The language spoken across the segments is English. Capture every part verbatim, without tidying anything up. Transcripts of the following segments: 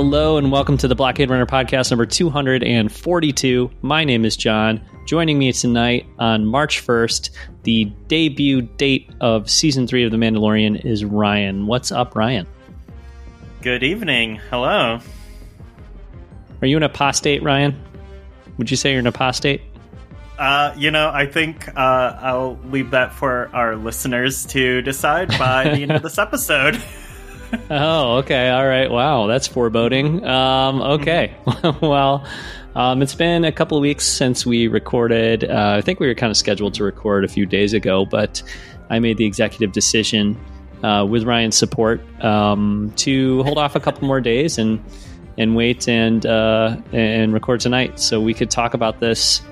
Hello and welcome to the Blockade Runner podcast number two hundred forty-two. My name is John. Joining me tonight on March first, the debut date of season three of The Mandalorian, is Ryan. What's up, Ryan? Good evening. Hello. Are you an apostate, Ryan? Would you say you're an apostate? Uh, you know, I think uh, I'll leave that for our listeners to decide by the end of this episode. Oh, okay. All right. Wow, that's foreboding. Um, okay. Well, um, it's been a couple of weeks since we recorded. Uh, I think we were kind of scheduled to record a few days ago, but I made the executive decision uh, with Ryan's support um, to hold off a couple more days and and wait and uh, and record tonight so we could talk about this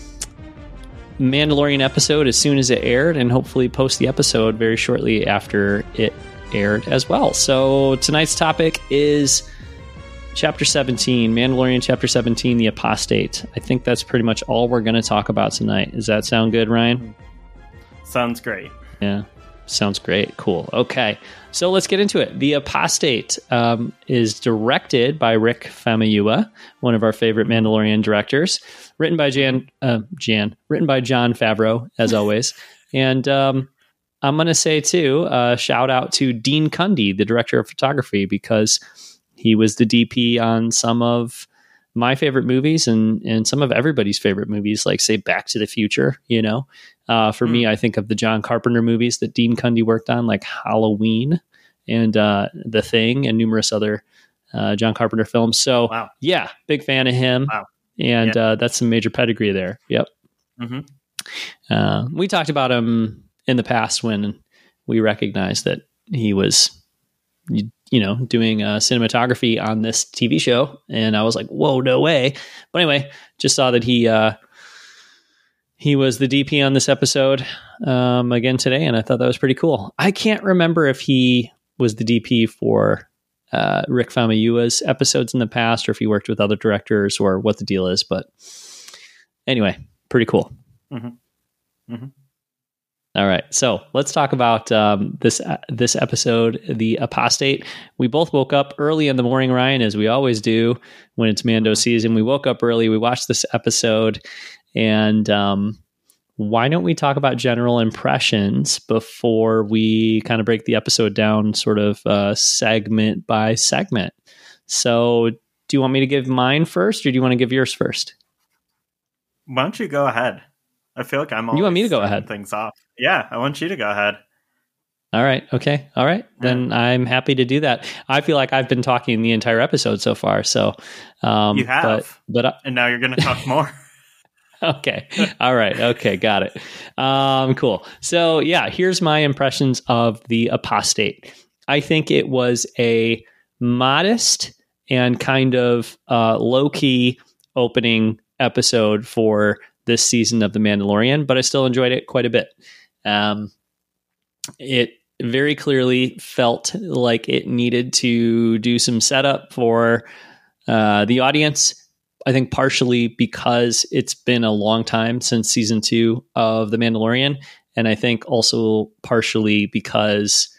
Mandalorian episode as soon as it aired and hopefully post the episode very shortly after it aired as well. So tonight's topic is Chapter seventeen, Mandalorian Chapter seventeen, The Apostate. I think that's pretty much all we're going to talk about tonight. Does that sound good, Ryan? Sounds great. Yeah, sounds great. Cool. Okay, so let's get into it. The Apostate um, is directed by Rick Famuyiwa, one of our favorite Mandalorian directors. Written by Jan, uh, Jan, written by Jon Favreau, as always, and um, I'm going to say, too, uh, shout out to Dean Cundey, the director of photography, because he was the D P on some of my favorite movies and, and some of everybody's favorite movies, like, say, Back to the Future, you know. Uh, for mm. me, I think of the John Carpenter movies that Dean Cundey worked on, like Halloween and uh, The Thing and numerous other uh, John Carpenter films. So, wow. yeah, big fan of him. Wow. And yeah. uh, that's some major pedigree there. Yep. Mm-hmm. Uh, we talked about him in the past when we recognized that he was, you, you know, doing uh, cinematography on this T V show. And I was like, whoa, no way. But anyway, just saw that he uh, he was the D P on this episode um, again today. And I thought that was pretty cool. I can't remember if he was the D P for uh, Rick Famuyiwa's episodes in the past or if he worked with other directors or what the deal is. But anyway, pretty cool. Mm-hmm. Mm-hmm. All right, so let's talk about um, this uh, this episode, The Apostate. We both woke up early in the morning, Ryan, as we always do when it's Mando season. We woke up early, we watched this episode, and um, why don't we talk about general impressions before we kind of break the episode down sort of uh, segment by segment? So do you want me to give mine first, or do you want to give yours first? Why don't you go ahead? I feel like I'm always You want me to go ahead? Things off. Yeah, I want you to go ahead. All right. Okay. All right. Yeah. Then I'm happy to do that. I feel like I've been talking the entire episode so far. So um, you have, but, but I, and now you're going to talk more. Okay. All right. Okay. Got it. Um, cool. So yeah, here's my impressions of The Apostate. I think it was a modest and kind of uh, low key opening episode for this season of The Mandalorian, but I still enjoyed it quite a bit. Um, it very clearly felt like it needed to do some setup for uh, the audience. I think partially because it's been a long time since season two of The Mandalorian. And I think also partially because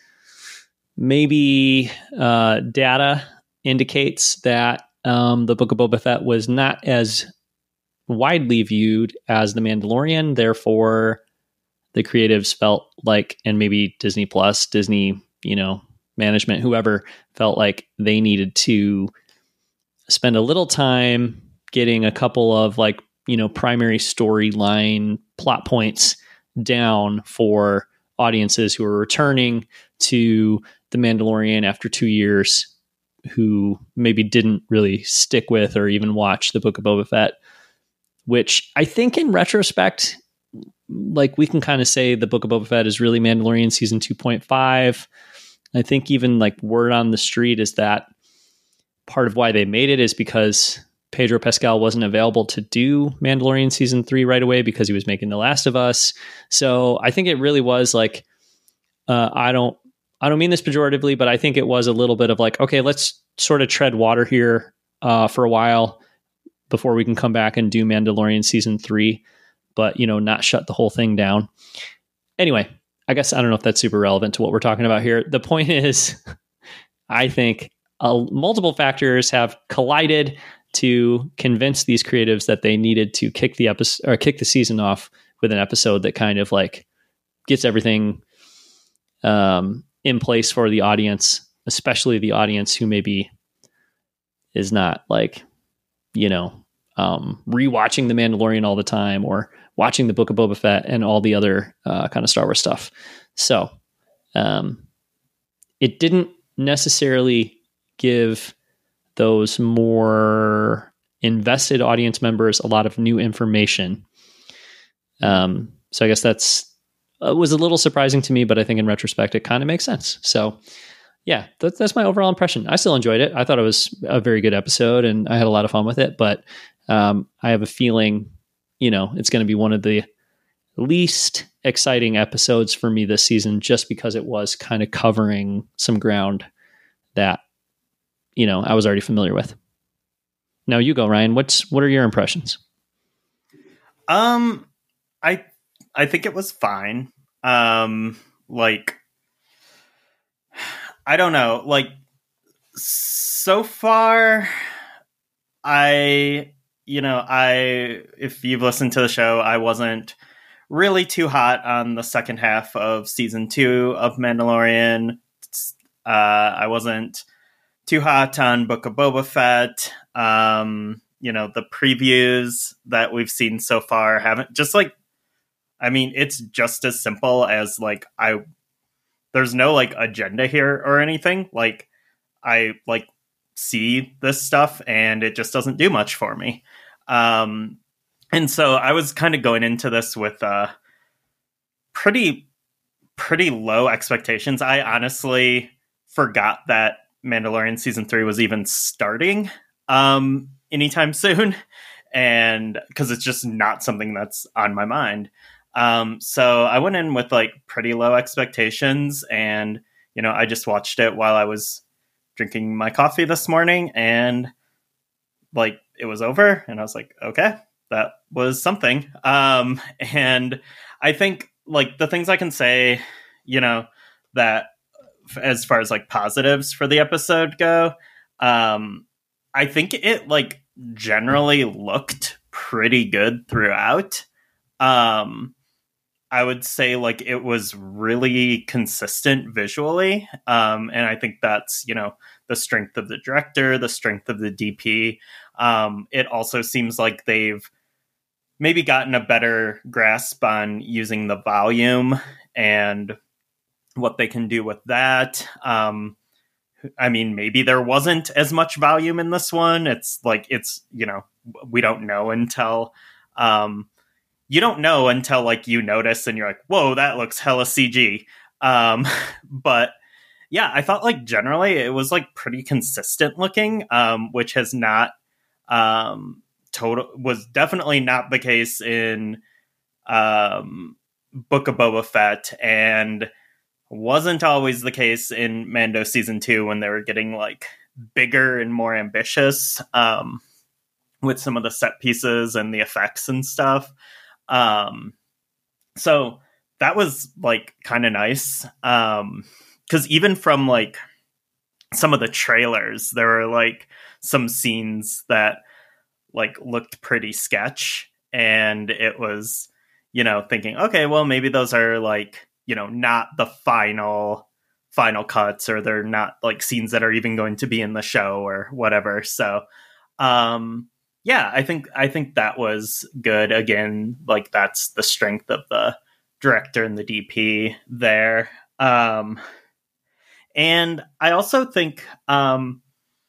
maybe uh, data indicates that um, the Book of Boba Fett was not as widely viewed as The Mandalorian. Therefore, the creatives felt like, and maybe Disney Plus, Disney, you know, management, whoever felt like they needed to spend a little time getting a couple of like, you know, primary storyline plot points down for audiences who are returning to The Mandalorian after two years who maybe didn't really stick with or even watch the Book of Boba Fett. Which I think in retrospect, like we can kind of say the Book of Boba Fett is really Mandalorian season two point five. I think even like word on the street is that part of why they made it is because Pedro Pascal wasn't available to do Mandalorian season three right away because he was making The Last of Us. So I think it really was like, uh, I don't, I don't mean this pejoratively, but I think it was a little bit of like, okay, let's sort of tread water here uh, for a while before we can come back and do Mandalorian season three, but, you know, not shut the whole thing down. Anyway, I guess I don't know if that's super relevant to what we're talking about here. The point is, I think uh, multiple factors have collided to convince these creatives that they needed to kick the episode or kick the season off with an episode that kind of like gets everything um, in place for the audience, especially the audience who maybe is not like, you know, um, rewatching The Mandalorian all the time or watching the Book of Boba Fett and all the other uh, kind of Star Wars stuff. So um, it didn't necessarily give those more invested audience members a lot of new information. Um, so I guess that's uh, was a little surprising to me, but I think in retrospect, it kind of makes sense. So yeah, that, that's my overall impression. I still enjoyed it. I thought it was a very good episode and I had a lot of fun with it, but um, I have a feeling, you know, it's going to be one of the least exciting episodes for me this season, just because it was kind of covering some ground that, you know, I was already familiar with. Now you go, Ryan. What's what are your impressions? Um, I I think it was fine. Um, like I don't know. Like so far, I you know I if you've listened to the show, I wasn't really too hot on the second half of season two of Mandalorian. Uh, I wasn't too hot on Book of Boba Fett. Um, you know, the previews that we've seen so far haven't just like, I mean, it's just as simple as like, I, there's no like agenda here or anything. Like I like see this stuff and it just doesn't do much for me. Um, and so I was kind of going into this with, uh, pretty, pretty low expectations. I honestly forgot that Mandalorian season three was even starting um, anytime soon, and because it's just not something that's on my mind. Um, so I went in with like pretty low expectations, and you know, I just watched it while I was drinking my coffee this morning, and like it was over, and I was like, okay, that was something. Um, and I think like the things I can say, you know, that as far as like positives for the episode go, um, I think it like generally looked pretty good throughout. Um, I would say like it was really consistent visually. Um, and I think that's, you know, the strength of the director, the strength of the D P. Um, it also seems like they've maybe gotten a better grasp on using the volume and what they can do with that. Um, I mean, maybe there wasn't as much volume in this one. It's like, it's, you know, we don't know until, um, you don't know until like you notice and you're like, whoa, that looks hella C G. Um, but yeah, I thought like generally it was like pretty consistent looking, um, which has not, um, total was definitely not the case in, um, Book of Boba Fett, and wasn't always the case in Mando season two when they were getting like bigger and more ambitious, um, with some of the set pieces and the effects and stuff. Um, so that was like kind of nice. Um, cause even from like some of the trailers, there were like some scenes that like looked pretty sketch, and it was, you know, thinking, okay, well, maybe those are like, you know, not the final final cuts, or they're not like scenes that are even going to be in the show or whatever. So, um, yeah, I think, I think that was good. Again, like that's the strength of the director and the D P there. Um, and I also think, um,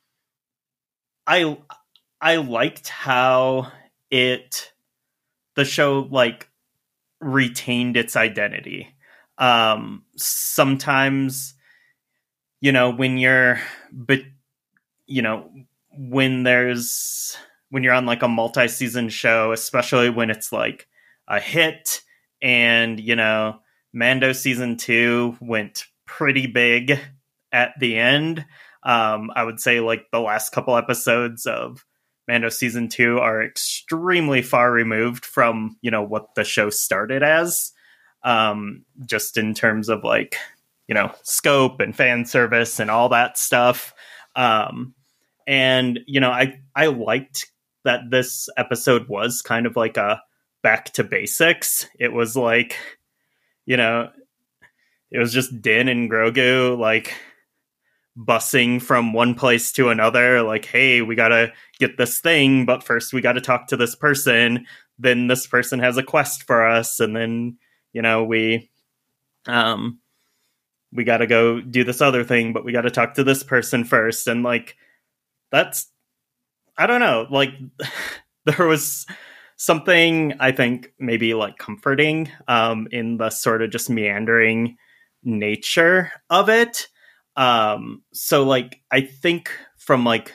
I, I liked how it, the show like retained its identity. Um, sometimes, you know, when you're, but, you know, when there's, when you're on like a multi-season show, especially when it's like a hit, and, you know, Mando season two went pretty big at the end. Um, I would say like the last couple episodes of Mando season two are extremely far removed from, you know, what the show started as. Um, just in terms of like, you know, scope and fan service and all that stuff. Um, and, you know, I, I liked that this episode was kind of like a back to basics. It was like, you know, it was just Din and Grogu, like, bussing from one place to another, like, hey, we gotta get this thing, but first we gotta talk to this person, then this person has a quest for us, and then, you know, we um we gotta go do this other thing, but we gotta talk to this person first. And like, that's, I don't know, like there was something, I think, maybe like comforting um in the sort of just meandering nature of it. Um, so like, I think from like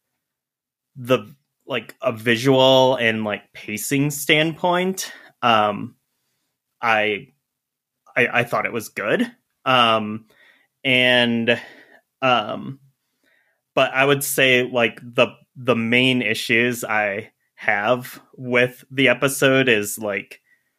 the, like a visual and like pacing standpoint, um, I, I, I thought it was good. Um, and, um, but I would say like the, the main issues I have with the episode is like,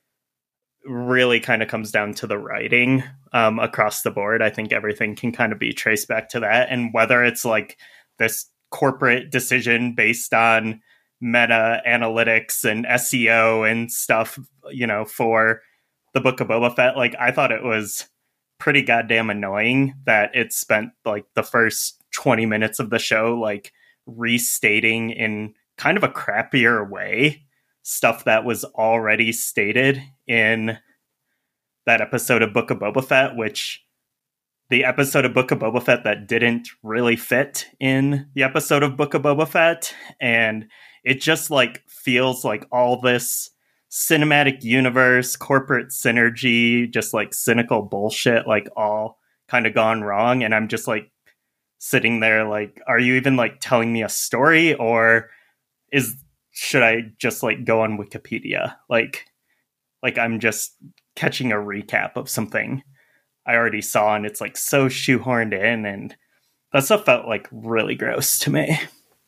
really kind of comes down to the writing um, across the board. I think everything can kind of be traced back to that. And whether it's like this corporate decision based on meta analytics and S E O and stuff, you know, for the Book of Boba Fett, like I thought it was pretty goddamn annoying that it spent like the first twenty minutes of the show, like restating in kind of a crappier way stuff that was already stated in that episode of Book of Boba Fett, which the episode of Book of Boba Fett that didn't really fit in the episode of Book of Boba Fett. And it just like feels like all this cinematic universe, corporate synergy, just like cynical bullshit, like all kind of gone wrong. And I'm just like sitting there like, are you even like telling me a story, or is should I just like go on Wikipedia? Like, like I'm just catching a recap of something I already saw, and it's like so shoehorned in, and that stuff felt like really gross to me.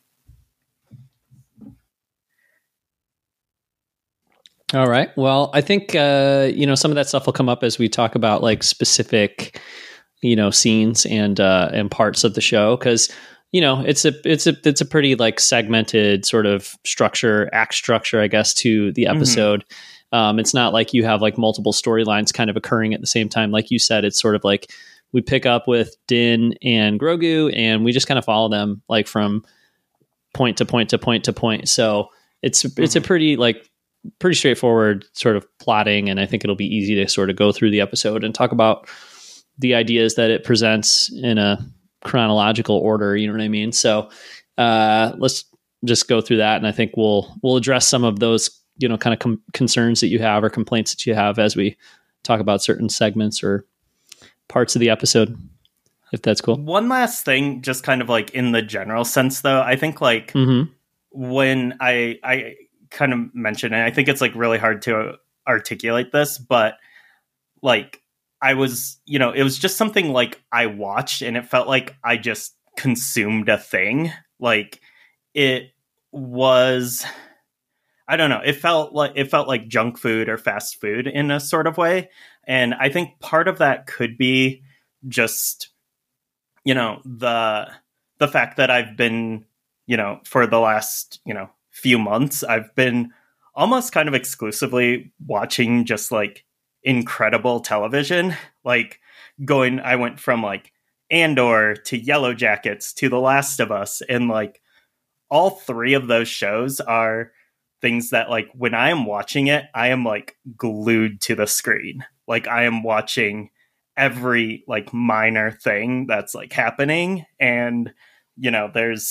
All right. Well, I think, uh, you know, some of that stuff will come up as we talk about like specific, you know, scenes and, uh, and parts of the show. Cause, you know, it's a, it's a, it's a pretty like segmented sort of structure, act structure, I guess, to the episode. Mm-hmm. Um, it's not like you have like multiple storylines kind of occurring at the same time. Like you said, it's sort of like we pick up with Din and Grogu and we just kind of follow them like from point to point to point to point. So it's, mm-hmm. it's a pretty like, pretty straightforward sort of plotting, and I think it'll be easy to sort of go through the episode and talk about the ideas that it presents in a chronological order. You know what I mean? So uh, let's just go through that, and I think we'll we'll address some of those, you know, kind of com- concerns that you have or complaints that you have as we talk about certain segments or parts of the episode, if that's cool. One last thing, just kind of like in the general sense, though, I think like mm-hmm. when I I. kind of mention it, I think it's like really hard to articulate this, but like I was, you know, it was just something like I watched and it felt like I just consumed a thing. Like it was, I don't know, it felt like it felt like junk food or fast food in a sort of way. And I think part of that could be just, you know, the the fact that I've been, you know, for the last, you know, few months, I've been almost kind of exclusively watching just like incredible television. Like going, I went from like Andor to Yellow Jackets to The Last of Us, and like all three of those shows are things that like when I am watching it, I am like glued to the screen. Like I am watching every like minor thing that's like happening, and you know, there's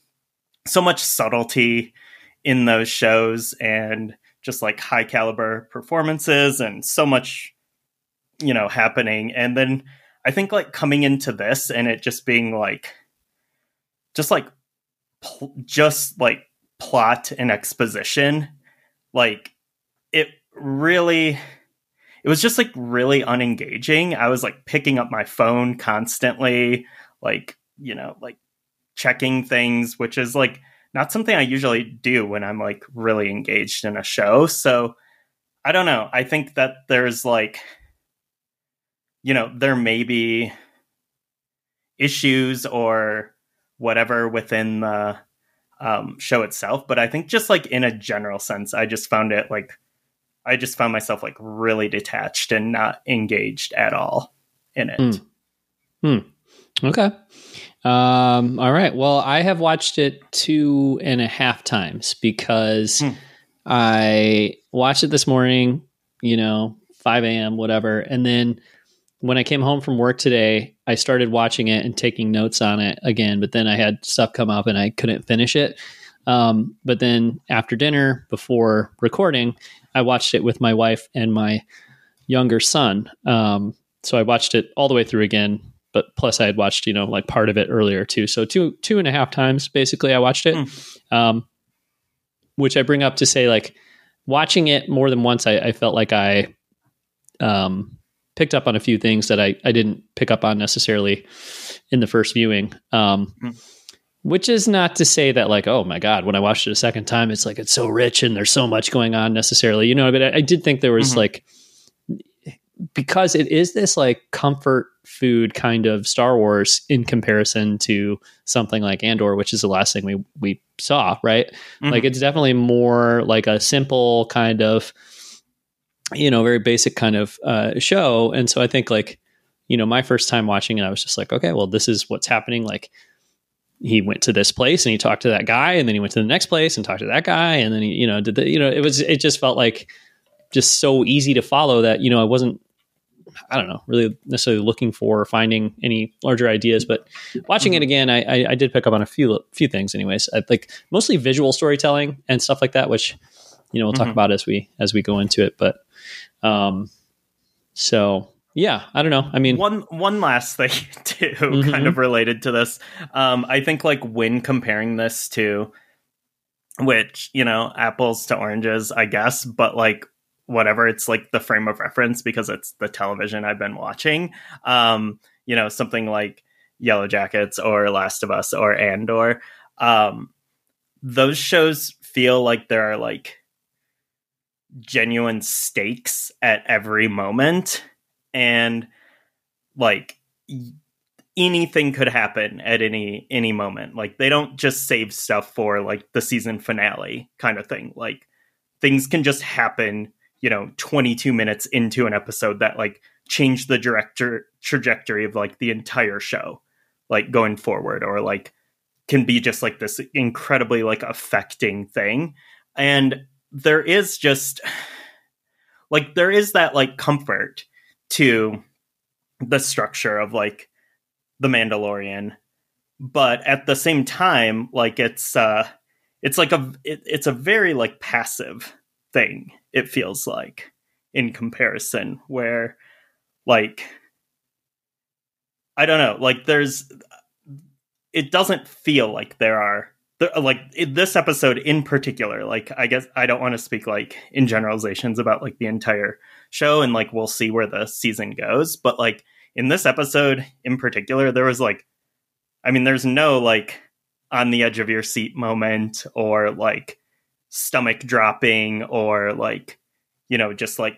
so much subtlety in those shows and just like high caliber performances and so much, you know, happening. And then I think like coming into this and it just being like, just like, pl- just like plot and exposition, like it really, it was just like really unengaging. I was like picking up my phone constantly, like, you know, like checking things, which is like, not something I usually do when I'm like really engaged in a show. So I don't know. I think that there's like, you know, there may be issues or whatever within the um, show itself. But I think just like in a general sense, I just found it like, I just found myself like really detached and not engaged at all in it. Hmm. Hmm. Okay. Um, all right. Well, I have watched it two and a half times because hmm. I watched it this morning, you know, five a.m., whatever. And then when I came home from work today, I started watching it and taking notes on it again, but then I had stuff come up and I couldn't finish it. Um, but then after dinner, before recording, I watched it with my wife and my younger son. Um, so I watched it all the way through again, but plus I had watched, you know, like part of it earlier too. So two, two and a half times, basically I watched it. Mm. Um, which I bring up to say, like, watching it more than once, I, I felt like I, um, picked up on a few things that I, I didn't pick up on necessarily in the first viewing. Um, mm. Which is not to say that, like, oh my God, when I watched it a second time, it's like, it's so rich and there's so much going on necessarily, you know, but I, I did think there was mm-hmm. like, because it is this like comfort food kind of Star Wars in comparison to something like Andor, which is the last thing we, we saw, right? Mm-hmm. Like, it's definitely more like a simple kind of, you know, very basic kind of uh, show. And so I think, like, you know, my first time watching it, I was just like, okay, well, this is what's happening. Like, he went to this place and he talked to that guy, and then he went to the next place and talked to that guy. And then he, you know, did the, you know, it was, it just felt like just so easy to follow that, you know, I wasn't, I don't know, really necessarily looking for or finding any larger ideas, but watching it again, I, I, I did pick up on a few, few things anyways. I like mostly visual storytelling and stuff like that, which, you know, we'll talk mm-hmm. about as we, as we go into it. But, um, so yeah, I don't know. I mean, one one last thing too, mm-hmm. kind of related to this. Um, I think, like, when comparing this to, which, you know, apples to oranges, I guess, but like whatever, it's like the frame of reference because it's the television I've been watching. Um, you know, something like Yellow Jackets or Last of Us or Andor. Um, those shows feel like there are like genuine stakes at every moment. And like anything could happen at any any moment. Like, they don't just save stuff for like the season finale kind of thing. Like, things can just happen, you know, twenty-two minutes into an episode that like change the director trajectory of like the entire show, like going forward, or like can be just like this incredibly like affecting thing. And there is just like there is that like comfort to the structure of like The Mandalorian, but at the same time, like it's uh it's like a it, it's a very like passive thing, it feels like, in comparison, where like I don't know, like there's it doesn't feel like there are there, like in this episode in particular, like I guess I don't want to speak like in generalizations about like the entire show, and like we'll see where the season goes, but like in this episode in particular, there was like, I mean, there's no like on the edge of your seat moment or like stomach dropping or like, you know, just like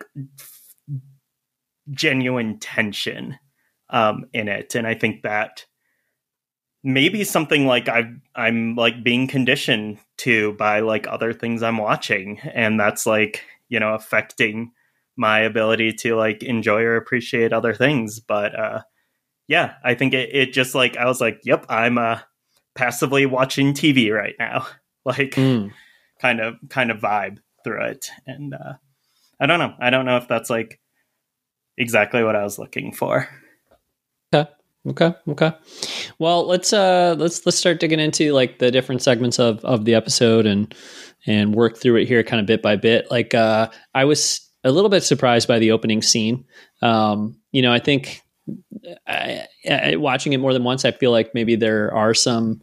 genuine tension um, in it. And I think that maybe something like I've, I'm like being conditioned to by like other things I'm watching. And that's like, you know, affecting my ability to like enjoy or appreciate other things. But uh, yeah, I think it, it just like, I was like, yep, I'm uh, passively watching T V right now. Like mm. kind of, kind of vibe through it. And uh, I don't know. I don't know if that's like exactly what I was looking for. Okay. Okay. Okay. Well, let's uh let's let's start digging into like the different segments of of the episode and and work through it here kind of bit by bit. Like uh I was a little bit surprised by the opening scene. Um, you know, I think I, I, watching it more than once, I feel like maybe there are some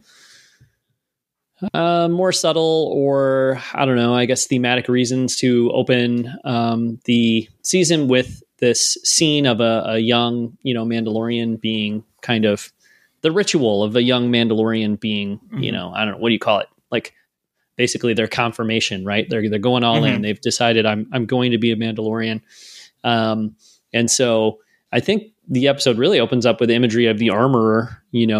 uh, more subtle or I don't know, I guess thematic reasons to open um, the season with this scene of a, a young, you know, Mandalorian being kind of the ritual of a young Mandalorian being, mm-hmm. you know, I don't know, what do you call it? Like basically their confirmation, right? They're they're going all mm-hmm. in. They've decided I'm I'm going to be a Mandalorian. Um, and so I think the episode really opens up with imagery of the armorer, you know,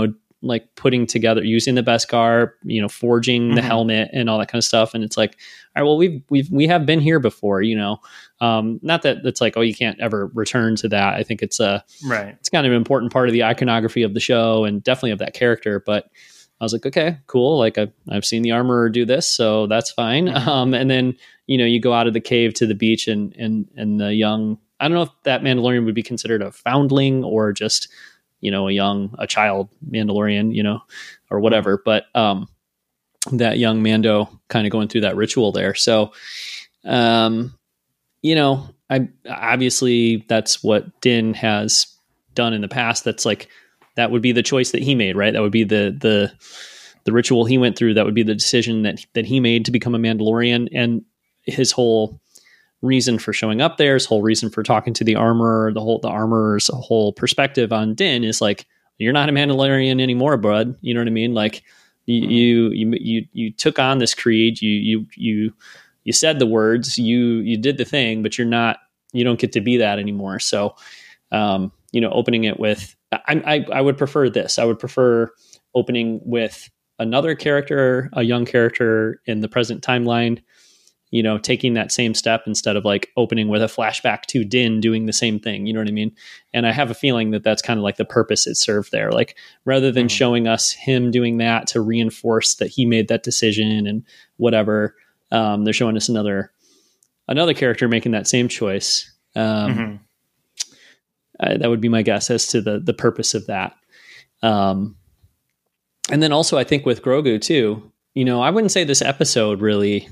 like putting together, using the Beskar, you know, forging mm-hmm. the helmet and all that kind of stuff. And it's like, all right, well, we've, we've, we have been here before, you know, um, not that it's like, oh, you can't ever return to that. I think it's a, right. It's kind of an important part of the iconography of the show and definitely of that character. But I was like, okay, cool. Like I've, I've seen the armorer do this, so that's fine. Mm-hmm. Um, and then, you know, you go out of the cave to the beach and, and, and the young, I don't know if that Mandalorian would be considered a foundling or just, you know, a young, a child Mandalorian, you know, or whatever. But um, that young Mando kind of going through that ritual there. So, um, you know, I obviously that's what Din has done in the past. That's like, that would be the choice that he made, right? That would be the, the, the ritual he went through. That would be the decision that, that he made to become a Mandalorian. And his whole reason for showing up there, his whole reason for talking to the armorer, the whole, the armorer's whole perspective on Din is like, you're not a Mandalorian anymore, bud. You know what I mean? Like you, you, you, you, you took on this creed, you, you, you, you said the words, you, you did the thing, but you're not, you don't get to be that anymore. So, um, you know, opening it with, I, I, I would prefer this. I would prefer opening with another character, a young character in the present timeline, you know, taking that same step instead of like opening with a flashback to Din doing the same thing. You know what I mean? And I have a feeling that that's kind of like the purpose it served there. Like rather than mm-hmm. showing us him doing that to reinforce that he made that decision and whatever, um, they're showing us another, another character making that same choice. Um, mm-hmm. Uh, that would be my guess as to the the purpose of that. Um, and then also I think with Grogu too, you know, I wouldn't say this episode really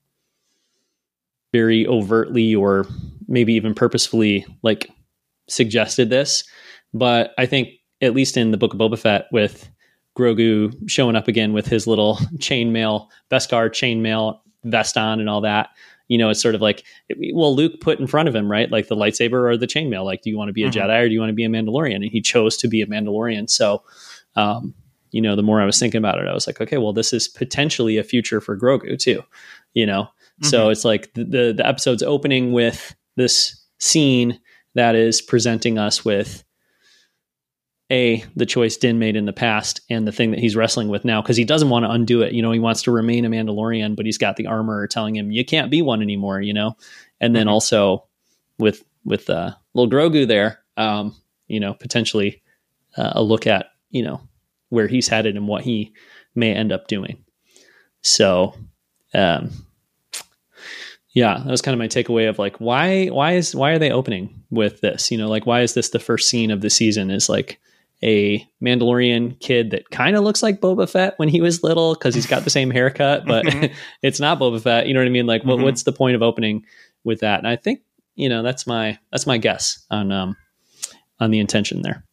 very overtly or maybe even purposefully like suggested this, but I think at least in the Book of Boba Fett with Grogu showing up again with his little chainmail, Beskar chainmail vest on and all that, you know, it's sort of like, well, Luke put in front of him, right? Like the lightsaber or the chainmail. Like, do you want to be a mm-hmm. Jedi or do you want to be a Mandalorian? And he chose to be a Mandalorian. So, um, you know, the more I was thinking about it, I was like, okay, well, this is potentially a future for Grogu too, you know? Mm-hmm. So it's like the, the, the episode's opening with this scene that is presenting us with A, the choice Din made in the past and the thing that he's wrestling with now, because he doesn't want to undo it. You know, he wants to remain a Mandalorian, but he's got the armor telling him you can't be one anymore, you know? And then mm-hmm. also with, with uh, little Grogu there, um, you know, potentially uh, a look at, you know, where he's headed and what he may end up doing. So, um, yeah, that was kind of my takeaway of like, why, why is, why are they opening with this? You know, like, why is this the first scene of the season is like a Mandalorian kid that kind of looks like Boba Fett when he was little, cause he's got the same haircut, but mm-hmm. it's not Boba Fett. You know what I mean? Like what, mm-hmm. what's the point of opening with that? And I think, you know, that's my, that's my guess on, um, on the intention there.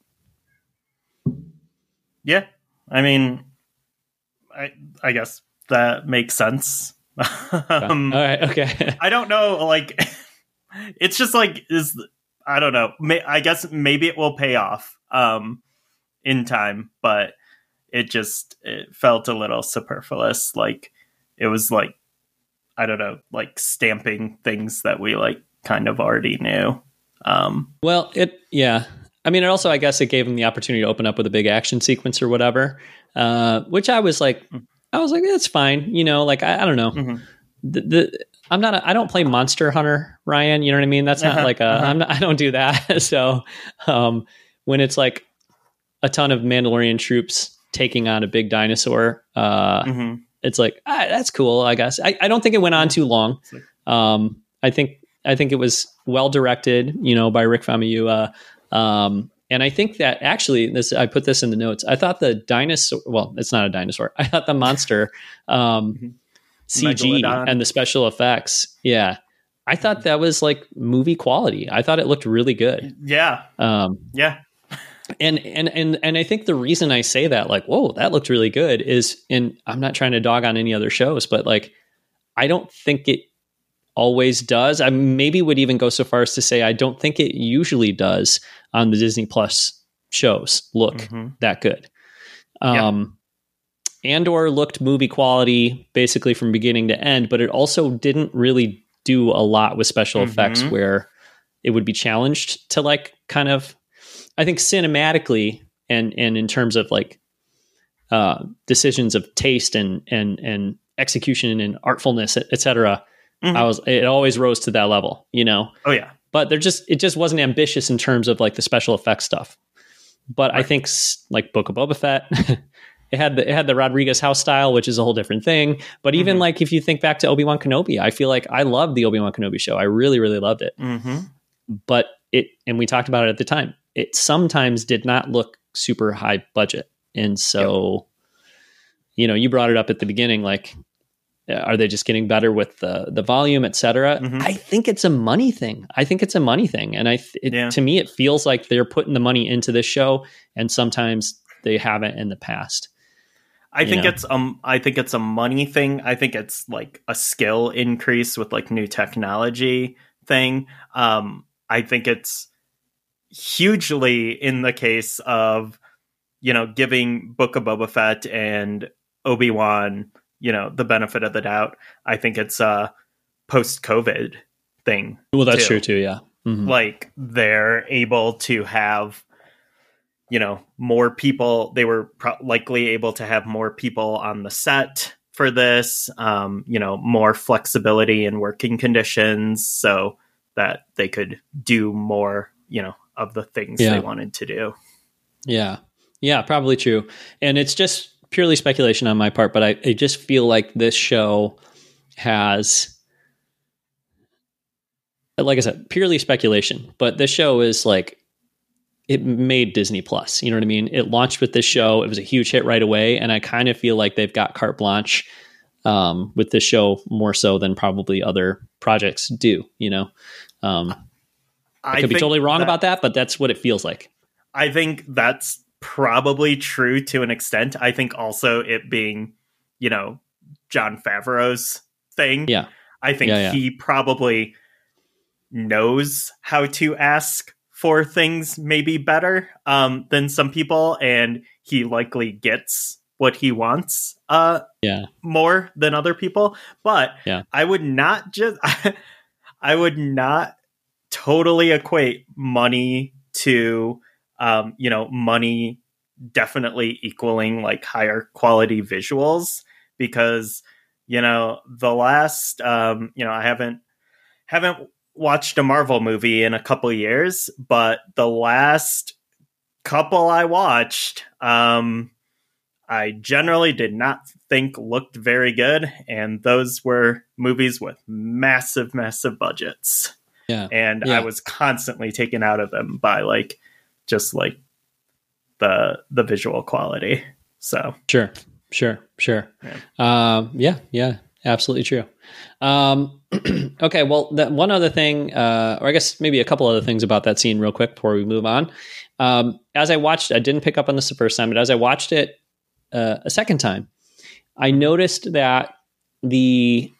Yeah. I mean, I, I guess that makes sense. um, All right. Okay. I don't know. Like, it's just like, is, I don't know. May, I guess maybe it will pay off um, in time, but it just, it felt a little superfluous. Like it was like, I don't know, like stamping things that we like kind of already knew. Um, well, it, yeah. I mean, it also, I guess it gave him the opportunity to open up with a big action sequence or whatever, uh, which I was like, I was like, that's fine. You know, like, I, I don't know. Mm-hmm. The, the I'm not, a, I don't play Monster Hunter, Ryan. You know what I mean? That's not uh-huh, like a, uh-huh. I'm not, I don't do that. So um, when it's like a ton of Mandalorian troops taking on a big dinosaur, uh, mm-hmm. it's like, ah, that's cool, I guess. I, I don't think it went on too long. Um, I think, I think it was well directed, you know, by Rick Famuyiwa. Um, and I think that actually this, I put this in the notes. I thought the dinosaur, well, it's not a dinosaur. I thought the monster, um, mm-hmm. C G Megalodon. And the special effects. Yeah. I thought that was like movie quality. I thought it looked really good. Yeah. Um, yeah. And, and, and, and I think the reason I say that, like, whoa, that looked really good is, and I'm not trying to dog on any other shows, but like, I don't think it always does. I maybe would even go so far as to say, I don't think it usually does on the Disney Plus shows look mm-hmm. that good. Um, yeah. Andor looked movie quality basically from beginning to end, but it also didn't really do a lot with special mm-hmm. effects where it would be challenged to like kind of, I think cinematically and, and in terms of like uh, decisions of taste and and and execution and artfulness, et cetera. Mm-hmm. I was it always rose to that level, you know. Oh yeah, but they're just it just wasn't ambitious in terms of like the special effects stuff. But right. I think like Book of Boba Fett, it had the it had the Rodriguez house style, which is a whole different thing. But even mm-hmm. like if you think back to Obi-Wan Kenobi, I feel like I loved the Obi-Wan Kenobi show. I really really loved it. Mm-hmm. But it and we talked about it at the time. It sometimes did not look super high budget, and so yep. you know you brought it up at the beginning, like. Are they just getting better with the the volume, et cetera? Mm-hmm. I think it's a money thing. I think it's a money thing. And I, it, yeah. to me, it feels like they're putting the money into this show, and sometimes they haven't in the past. I think know? it's um. I think it's a money thing. I think it's like a skill increase with like new technology thing. Um, I think it's hugely in the case of, you know, giving Book of Boba Fett and Obi-Wan, you know, the benefit of the doubt. I think it's a post-COVID thing. Well, that's too. true too. Yeah. Mm-hmm. Like they're able to have, you know, more people. They were pro- likely able to have more people on the set for this, um, you know, more flexibility in working conditions so that they could do more, you know, of the things yeah. they wanted to do. Yeah. Yeah, probably true. And it's just purely speculation on my part, but I, I just feel like this show has, like I said, purely speculation, but this show is like, it made Disney Plus, you know what I mean? It launched with this show. It was a huge hit right away. And I kind of feel like they've got carte blanche um, with this show more so than probably other projects do, you know? Um, I, I could be totally wrong that, about that, but that's what it feels like. I think that's probably true to an extent. I think also it being, you know, Jon Favreau's thing. Yeah. I think yeah, yeah. he probably knows how to ask for things maybe better um, than some people. And he likely gets what he wants uh, yeah. more than other people. But yeah. I would not just, I would not totally equate money to, Um, you know, money definitely equaling like higher quality visuals, because, you know, the last, um, you know, I haven't, haven't watched a Marvel movie in a couple years, but the last couple I watched, um, I generally did not think looked very good. And those were movies with massive, massive budgets. Yeah. And yeah. I was constantly taken out of them by like, just like the the visual quality. So sure, sure, sure. Yeah, um, yeah, yeah, absolutely true. Um, okay, well, that one other thing, uh, or I guess maybe a couple other things about that scene, real quick before we move on. Um, as I watched, I didn't pick up on this the first time, but as I watched it uh, a second time, I noticed that the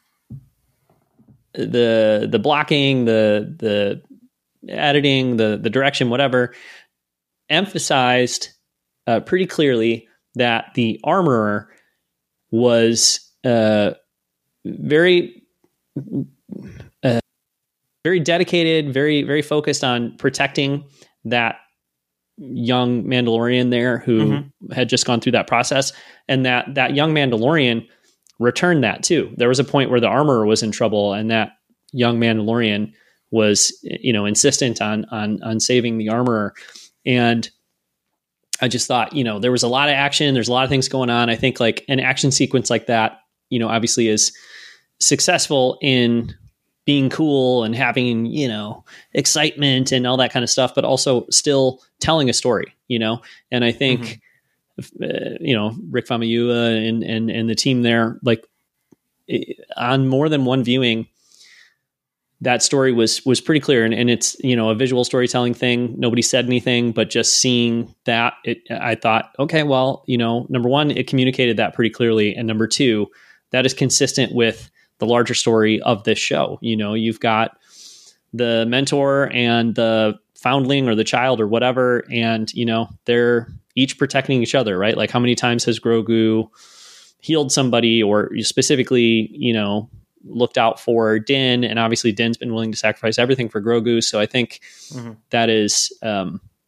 the the blocking, the the editing, the the direction, whatever, emphasized uh, pretty clearly that the armorer was uh, very, uh, very dedicated, very, very focused on protecting that young Mandalorian there who mm-hmm. had just gone through that process, and that that young Mandalorian returned that too. There was a point where the armorer was in trouble, and that young Mandalorian was, you know, insistent on on on saving the armorer. And I just thought, you know, there was a lot of action. There's a lot of things going on. I think like an action sequence like that, you know, obviously is successful in being cool and having, you know, excitement and all that kind of stuff, but also still telling a story, you know? And I think, mm-hmm. uh, you know, Rick Famuyiwa and, and, and the team there, like on more than one viewing, that story was was pretty clear, and, and it's, you know, a visual storytelling thing. Nobody said anything, but just seeing that, it, I thought, okay, well, you know, number one, it communicated that pretty clearly, and number two, that is consistent with the larger story of this show. You know, you've got the mentor and the foundling or the child or whatever, and, you know, they're each protecting each other, right? Like how many times has Grogu healed somebody, or specifically, you know, looked out for Din, and obviously Din's been willing to sacrifice everything for Grogu. So I think mm-hmm. that is, um,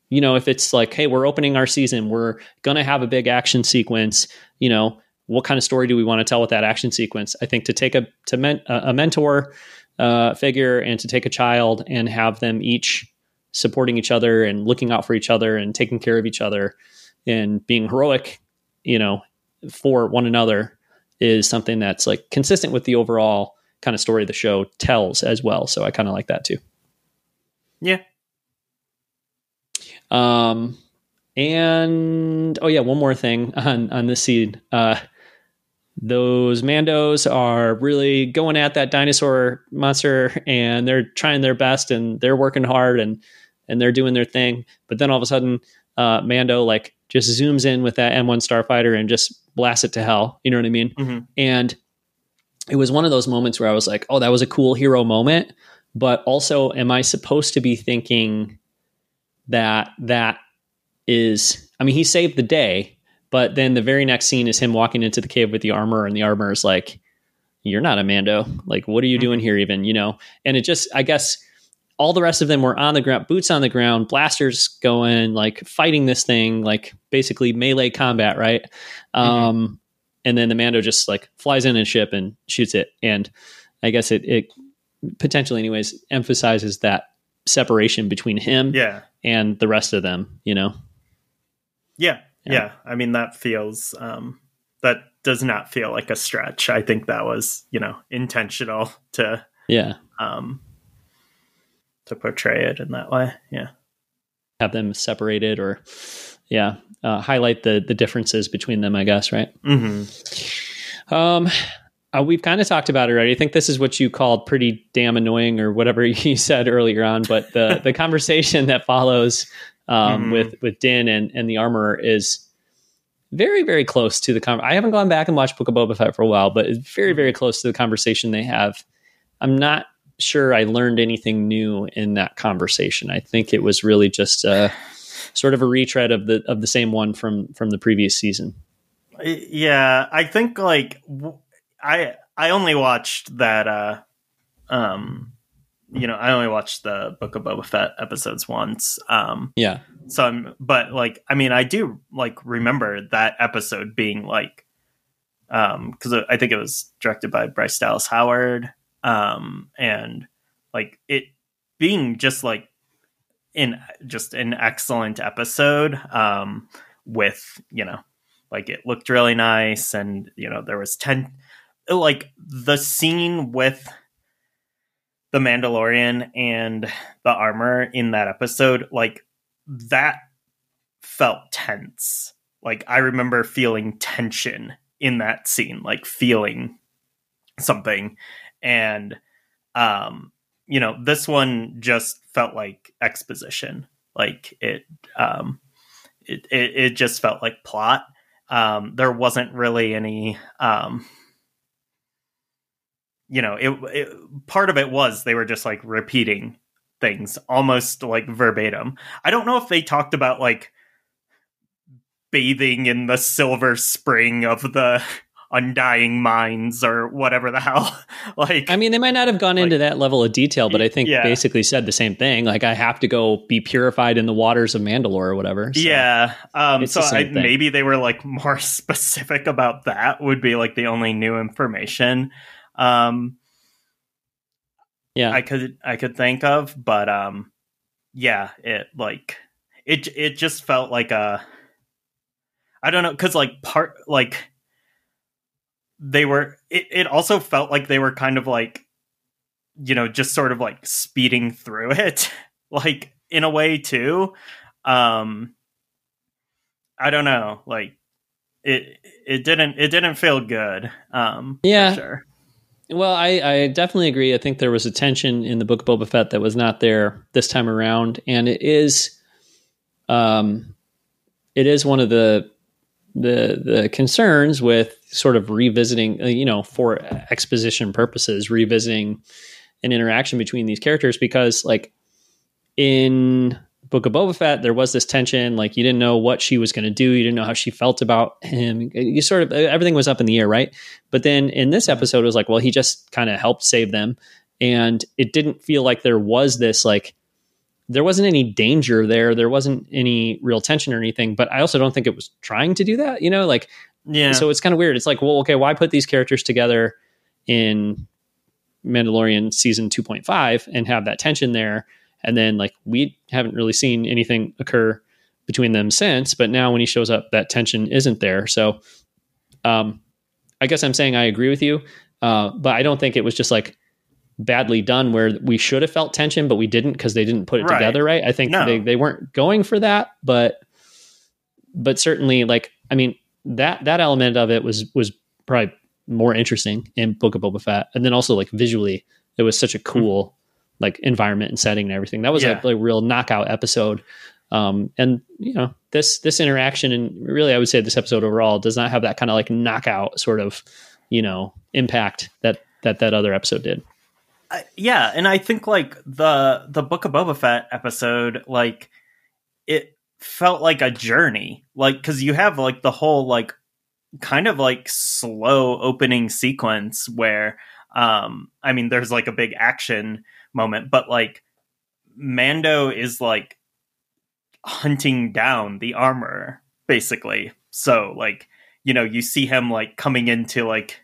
you know, if it's like, hey, we're opening our season, we're going to have a big action sequence, you know, what kind of story do we want to tell with that action sequence? I think to take a, to men, a mentor uh, figure and to take a child and have them each supporting each other and looking out for each other and taking care of each other and being heroic, you know, for one another is something that's like consistent with the overall kind of story the show tells as well. So I kind of like that too. Yeah. Um, and, oh yeah, one more thing on, on this scene. Uh, those Mandos are really going at that dinosaur monster and they're trying their best and they're working hard and, and they're doing their thing. But then all of a sudden, uh, Mando like just zooms in with that M one Starfighter and just blasts it to hell. You know what I mean? Mm-hmm. And it was one of those moments where I was like, oh, that was a cool hero moment. But also, am I supposed to be thinking that that is, I mean, he saved the day, but then the very next scene is him walking into the cave with the armor and the armor is like, you're not a Mando. Like, what are you doing here even, you know? And it just, I guess all the rest of them were on the ground, boots on the ground, blasters going, like fighting this thing, like basically melee combat. Right. Mm-hmm. Um, and then the Mando just like flies in a ship and shoots it. And I guess it, it potentially anyways emphasizes that separation between him yeah. and the rest of them, you know? Yeah. Yeah. yeah. I mean, that feels, um, that does not feel like a stretch. I think that was, you know, intentional to, yeah. Um, to portray it in that way. Yeah. Have them separated or, yeah, uh, highlight the, the differences between them, I guess. Right. Mm-hmm. Um, Uh, we've kind of talked about it already. I think this is what you called pretty damn annoying or whatever you said earlier on. But the, the conversation that follows um, mm-hmm. with, with Din and, and the armorer is very, very close to the con- I haven't gone back and watched Book of Boba Fett for a while, but it's very, very close to the conversation they have. I'm not sure I learned anything new in that conversation. I think it was really just uh, sort of a retread of the of the same one from from the previous season. Yeah, I think like... W- I I only watched that, uh, um, you know, I only watched the Book of Boba Fett episodes once. Um, yeah. So I'm, but like, I mean, I do like remember that episode being like, um, because I think it was directed by Bryce Dallas Howard, um, and like it being just like in just an excellent episode, um, with you know, like it looked really nice, and you know, there was ten. Like the scene with the Mandalorian and the armor in that episode, like that felt tense. Like I remember feeling tension in that scene, like feeling something. And, um, you know, this one just felt like exposition. Like it, um, it, it, it just felt like plot. Um, there wasn't really any, um, you know, it, it part of it was they were just like repeating things almost like verbatim. I don't know if they talked about like bathing in the silver spring of the undying minds or whatever the hell. Like, I mean, they might not have gone like, into that level of detail, but I think yeah. basically said the same thing. Like, I have to go be purified in the waters of Mandalore or whatever. So yeah. Um, so I, maybe they were like more specific about that would be like the only new information. Um, yeah, I could, I could think of, but, um, yeah, it like, it, it just felt like a, I don't know. Cause like part, like they were, it, it also felt like they were kind of like, you know, just sort of like speeding through it, like in a way too. Um, I don't know. Like it, it didn't, it didn't feel good. Um, yeah. For sure. Well, I, I definitely agree. I think there was a tension in the Book of Boba Fett that was not there this time around, and it is, um, it is one of the the the concerns with sort of revisiting, you know, for exposition purposes, revisiting an interaction between these characters, because, like, in Book of Boba Fett, there was this tension. Like, you didn't know what she was going to do. You didn't know how she felt about him. You sort of, everything was up in the air, right? But then in this episode, it was like, well, he just kind of helped save them. And it didn't feel like there was this, like, there wasn't any danger there. There wasn't any real tension or anything, but I also don't think it was trying to do that, you know, like, yeah. So it's kind of weird. It's like, well, okay, why put these characters together in Mandalorian season two point five and have that tension there? And then like, we haven't really seen anything occur between them since, but now when he shows up, that tension isn't there. So, um, I guess I'm saying I agree with you. Uh, but I don't think it was just like badly done where we should have felt tension, but we didn't because they didn't put it Right. together right. I think No. they, they weren't going for that, but but certainly like, I mean, that that element of it was was probably more interesting in Book of Boba Fett. And then also like visually, it was such a cool mm-hmm. like environment and setting and everything. That was yeah. a, a real knockout episode. Um, and you know, this this interaction and really I would say this episode overall does not have that kind of like knockout sort of, you know, impact that that that other episode did. Uh, yeah, and I think like the the Book of Boba Fett episode, like it felt like a journey, like because you have like the whole like kind of like slow opening sequence where, um, I mean, there's like a big action moment, but like Mando is like hunting down the armor basically. So like, you know, you see him like coming into like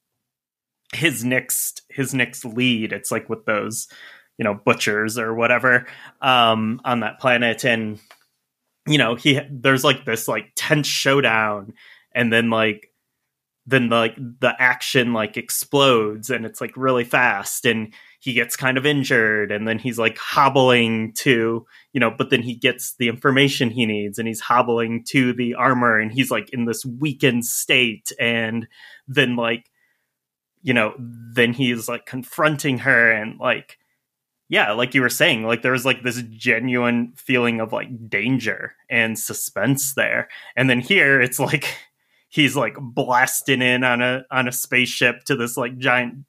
his next his next lead. It's like with those, you know, butchers or whatever um on that planet, and you know, he there's like this like tense showdown, and then like then like the action like explodes and it's like really fast, and he gets kind of injured, and then he's like hobbling to, you know, but then he gets the information he needs and he's hobbling to the armor, and he's like in this weakened state, and then like, you know, then he's like confronting her, and like, yeah, like you were saying, like there was like this genuine feeling of like danger and suspense there. And then here it's like he's like blasting in on a on a spaceship to this like giant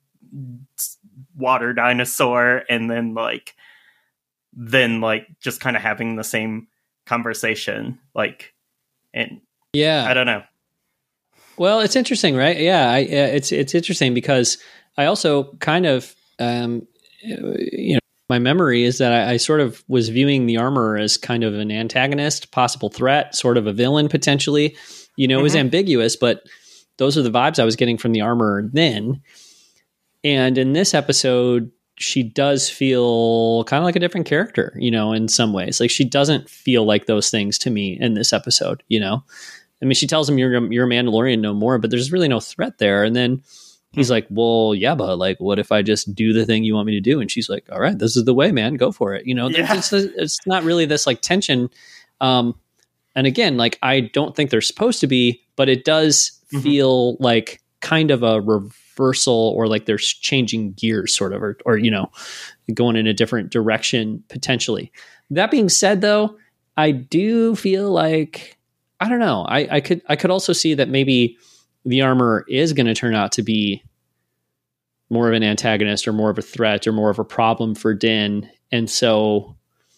water dinosaur, and then like then like just kind of having the same conversation, like, and yeah, I don't know. Well, it's interesting, right? Yeah, I, it's it's interesting because I also kind of, um, you know, my memory is that I, I sort of was viewing the armor as kind of an antagonist, possible threat, sort of a villain potentially. You know, mm-hmm. It was ambiguous, but those are the vibes I was getting from the armor then. And in this episode, she does feel kind of like a different character, you know, in some ways. Like she doesn't feel like those things to me in this episode, you know. I mean, she tells him you're you're a Mandalorian no more, but there's really no threat there. And then he's like, well, yeah, but like, what if I just do the thing you want me to do? And she's like, all right, this is the way, man, go for it. You know, yeah. it's, it's not really this like tension. Um, and again, like, I don't think they're supposed to be, but it does mm-hmm. feel like kind of a reversal, or like they're changing gears sort of, or, or, you know, going in a different direction potentially. That being said, though, I do feel like, I don't know. I, I could I could also see that maybe the armor is going to turn out to be more of an antagonist or more of a threat or more of a problem for Din, and so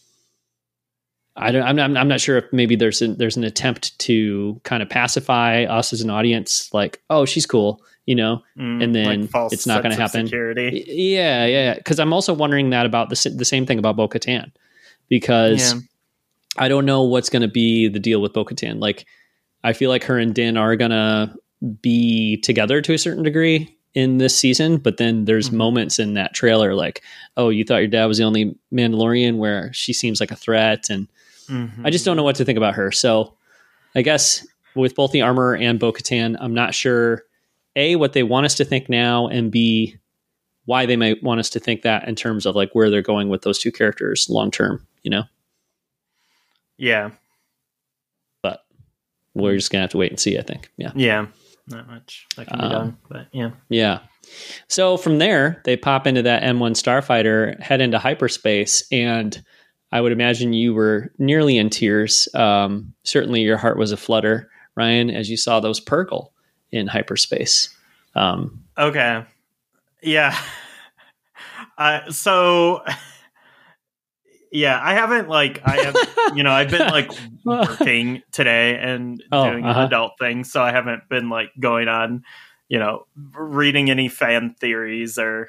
I don't. I'm not, I'm not sure if maybe there's an, there's an attempt to kind of pacify us as an audience, like, oh, she's cool, you know, mm, and then like it's not going to happen. Security. Yeah, yeah. Because I'm also wondering that about the the same thing about Bo-Katan, because. Yeah. I don't know what's going to be the deal with Bo-Katan. Like, I feel like her and Din are going to be together to a certain degree in this season, but then there's mm-hmm. moments in that trailer like, oh, you thought your dad was the only Mandalorian, where she seems like a threat, and mm-hmm. I just don't know what to think about her. So I guess with both the armor and Bo-Katan, I'm not sure, A, what they want us to think now, and B, why they might want us to think that in terms of like where they're going with those two characters long term, you know? Yeah. But we're just going to have to wait and see, I think. Yeah. Yeah. Not much that can be um, done, but yeah. Yeah. So from there, they pop into that M one Starfighter, head into hyperspace, and I would imagine you were nearly in tears. Um, certainly your heart was a flutter, Ryan, as you saw those Purrgil in hyperspace. Um, okay. Yeah. Uh, so... Yeah, I haven't like I have you know I've been like working today and oh, doing uh-huh. adult things, so I haven't been like going on, you know, reading any fan theories or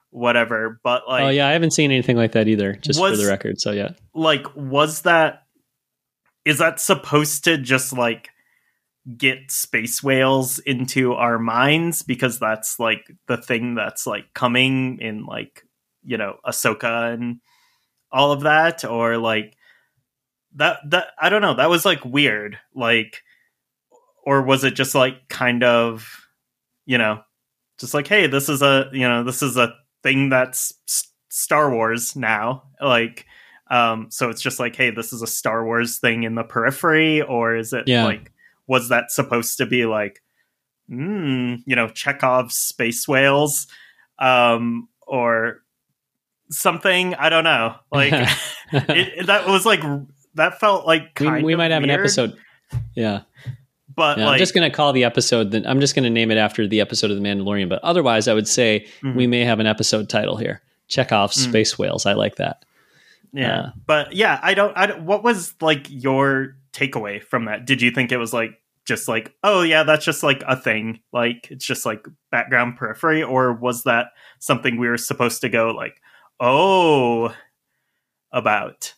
whatever. But like, oh yeah, I haven't seen anything like that either, just was, for the record. So yeah. Like, was that, is that supposed to just like get space whales into our minds because that's like the thing that's like coming in, like, you know, Ahsoka and all of that? Or like that, that, I don't know. That was like weird. Like, or was it just like kind of, you know, just like, hey, this is a, you know, this is a thing that's Star Wars now. Like, um, so it's just like, hey, this is a Star Wars thing in the periphery, or is it yeah. like, was that supposed to be like, mm, you know, Chekhov's space whales, um, or something? I don't know. Like, it, that was like, that felt like kind we, we of might have weird. an episode. Yeah. But yeah, like, I'm just going to call the episode, that I'm just going to name it after the episode of The Mandalorian. But otherwise, I would say mm-hmm. we may have an episode title here. Chekhov's mm. Space Whales. I like that. Yeah. Uh, but yeah, I don't, I don't, what was like your takeaway from that? Did you think it was like, just like, oh yeah, that's just like a thing, like it's just like background periphery? Or was that something we were supposed to go like, oh, about?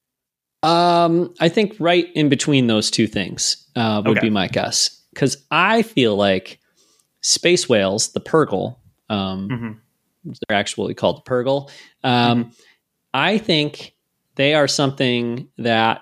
Um, I think right in between those two things uh, would okay. be my guess. Because I feel like space whales, the Purrgil, um, mm-hmm. they're actually called the Purrgil. Um, mm-hmm. I think they are something that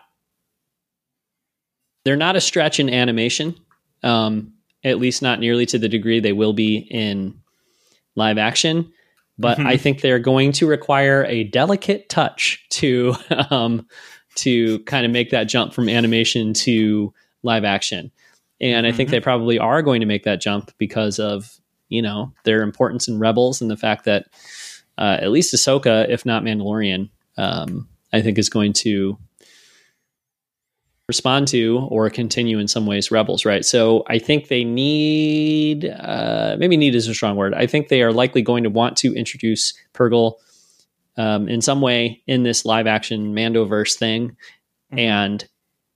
they're not a stretch in animation, um, at least not nearly to the degree they will be in live action. But mm-hmm. I think they're going to require a delicate touch to um, to kind of make that jump from animation to live action. And I mm-hmm. think they probably are going to make that jump because of, you know, their importance in Rebels and the fact that uh, at least Ahsoka, if not Mandalorian, um, I think is going to respond to or continue in some ways Rebels, right? So I think they need, uh, maybe need is a strong word. I think they are likely going to want to introduce Purrgil um, in some way in this live action Mandoverse thing. Mm-hmm. And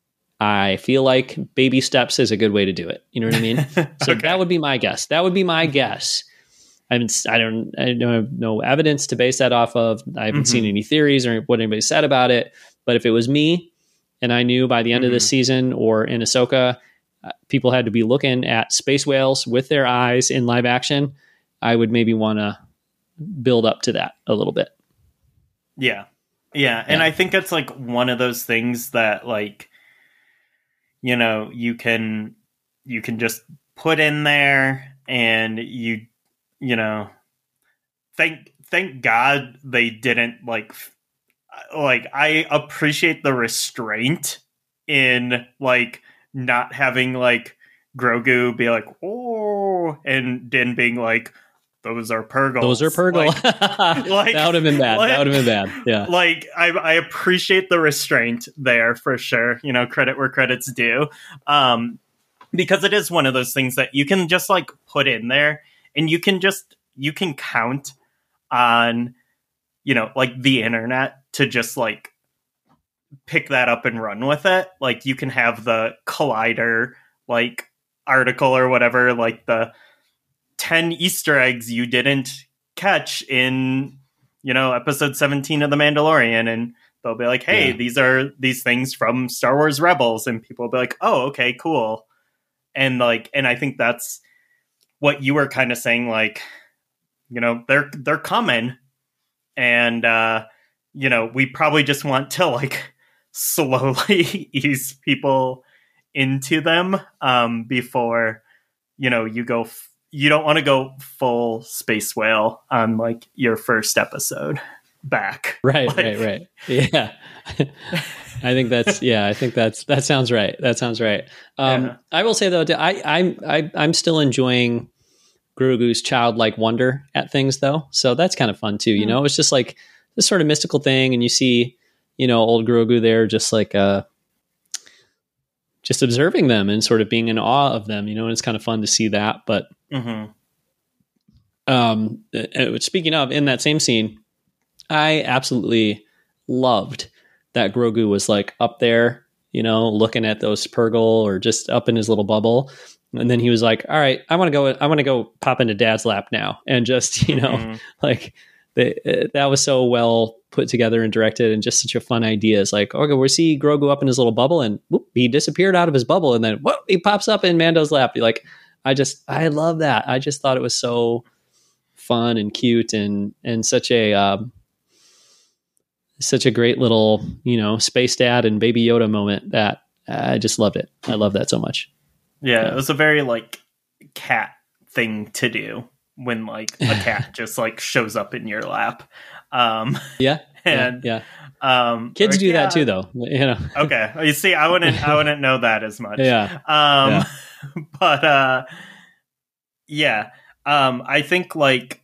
I feel like baby steps is a good way to do it. You know what I mean? So okay. that would be my guess. That would be my guess. I haven't, I don't, I don't have no evidence to base that off of. I haven't mm-hmm. seen any theories or what anybody said about it. But if it was me, and I knew by the end mm-hmm. of this season or in Ahsoka, uh, people had to be looking at space whales with their eyes in live action, I would maybe want to build up to that a little bit. Yeah. yeah. Yeah. And I think it's like one of those things that like, you know, you can, you can just put in there and you, you know, thank, thank God they didn't like, like, I appreciate the restraint in, like, not having, like, Grogu be like, oh, and Din being like, those are Purrgils. Those are Purrgil. Like, like, that would have been bad. Like, that would have been bad. Yeah. Like, I, I appreciate the restraint there for sure. You know, credit where credit's due. Um, because it is one of those things that you can just, like, put in there and you can just, you can count on, you know, like, the internet to just like pick that up and run with it. Like you can have the Collider like article or whatever, like the ten Easter eggs you didn't catch in, you know, episode seventeen of The Mandalorian. And they'll be like, hey, yeah. these are these things from Star Wars Rebels. And people will be like, oh, okay, cool. And like, and I think that's what you were kind of saying, like, you know, they're, they're coming. And, uh, you know, we probably just want to like slowly ease people into them um, before, you know, you go, f- you don't want to go full space whale on like your first episode back. Right, like, right, right. Yeah. I think that's, yeah, I think that's, that sounds right. That sounds right. Um, yeah. I will say though, I, I'm, I, I'm still enjoying Grogu's childlike wonder at things though. So that's kind of fun too. You mm. know, it's just like, this sort of mystical thing, and you see, you know, old Grogu there just like uh just observing them and sort of being in awe of them, you know, and it's kind of fun to see that. But mm-hmm. um speaking of, in that same scene, I absolutely loved that Grogu was like up there, you know, looking at those Purrgil or just up in his little bubble. And then he was like, all right, I want to go, I want to go pop into Dad's lap now. And just, you know, mm-hmm. like they, uh, that was so well put together and directed, and just such a fun idea. It's like, okay, we see Grogu up in his little bubble, and whoop, he disappeared out of his bubble, and then whoop, he pops up in Mando's lap. You're like, I just, I love that. I just thought it was so fun and cute, and and such a um, such a great little, you know, Space Dad and Baby Yoda moment that I just loved it. I love that so much. Yeah, yeah. It was a very like cat thing to do when like a cat just like shows up in your lap. Um, yeah, and yeah, yeah. Um, kids or, do yeah. that too, though. You know. Okay, you see, I wouldn't, I wouldn't know that as much. Yeah. Um, yeah. but uh, yeah, um, I think like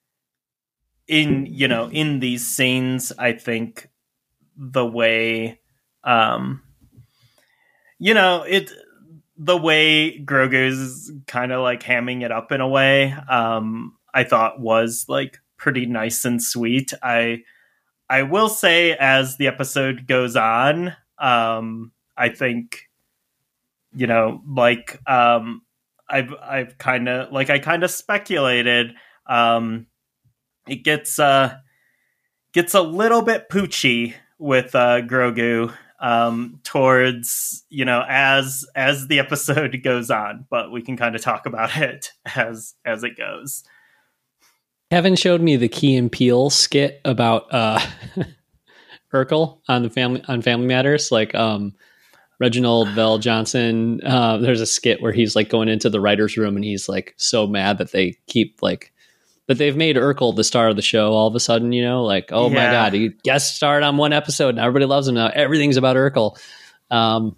in you know in these scenes, I think the way, um, you know it. The way Grogu's kind of like hamming it up in a way, um, I thought was like pretty nice and sweet. I I will say, as the episode goes on, um, I think, you know, like um, I've I've kind of like I kind of speculated. Um, it gets uh, gets a little bit poochy with uh, Grogu. Um, towards, you know, as as the episode goes on, but we can kind of talk about it as as it goes. Kevin showed me the Key and Peele skit about uh, Urkel on the family on Family Matters, like um, Reginald Vell Johnson. Uh, there's a skit where he's like going into the writer's room and he's like so mad that they keep like, but they've made Urkel the star of the show all of a sudden, you know, like, oh yeah. my God, he guest starred on one episode and everybody loves him now. Everything's about Urkel. Um,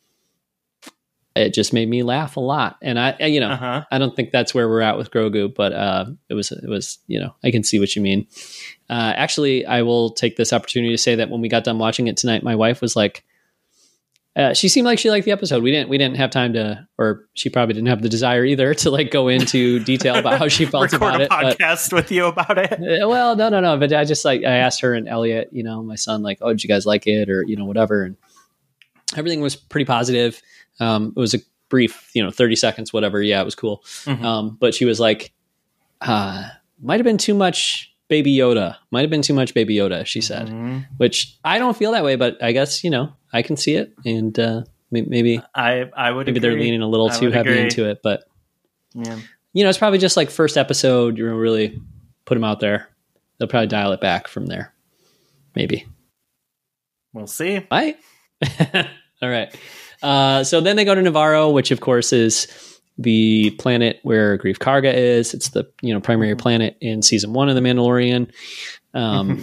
it just made me laugh a lot. And I, you know, uh-huh. I don't think that's where we're at with Grogu, but uh, it was, it was, you know, I can see what you mean. Uh, actually, I will take this opportunity to say that when we got done watching it tonight, my wife was like, Uh, she seemed like she liked the episode. We didn't. We didn't have time to, or she probably didn't have the desire either to like go into detail about how she felt about it. Record a podcast but, with you about it. Uh, well, no, no, no. But I just like I asked her and Elliot, you know, my son, like, oh, did you guys like it, or you know, whatever. And everything was pretty positive. Um, it was a brief, you know, thirty seconds, whatever. Yeah, it was cool. Mm-hmm. Um, but she was like, uh, might have been too much Baby Yoda. Might have been too much Baby Yoda. She said, mm-hmm. which I don't feel that way, but I guess you know. I can see it, and uh, maybe I I would maybe agree. they're leaning a little I too heavy agree. into it, but yeah. you know, it's probably just like first episode. You know, really put them out there. They'll probably dial it back from there. Maybe we'll see. Right. All right. Uh, so then they go to Navarro, which of course is the planet where Greef Karga is. It's the you know primary planet in season one of The Mandalorian. Um,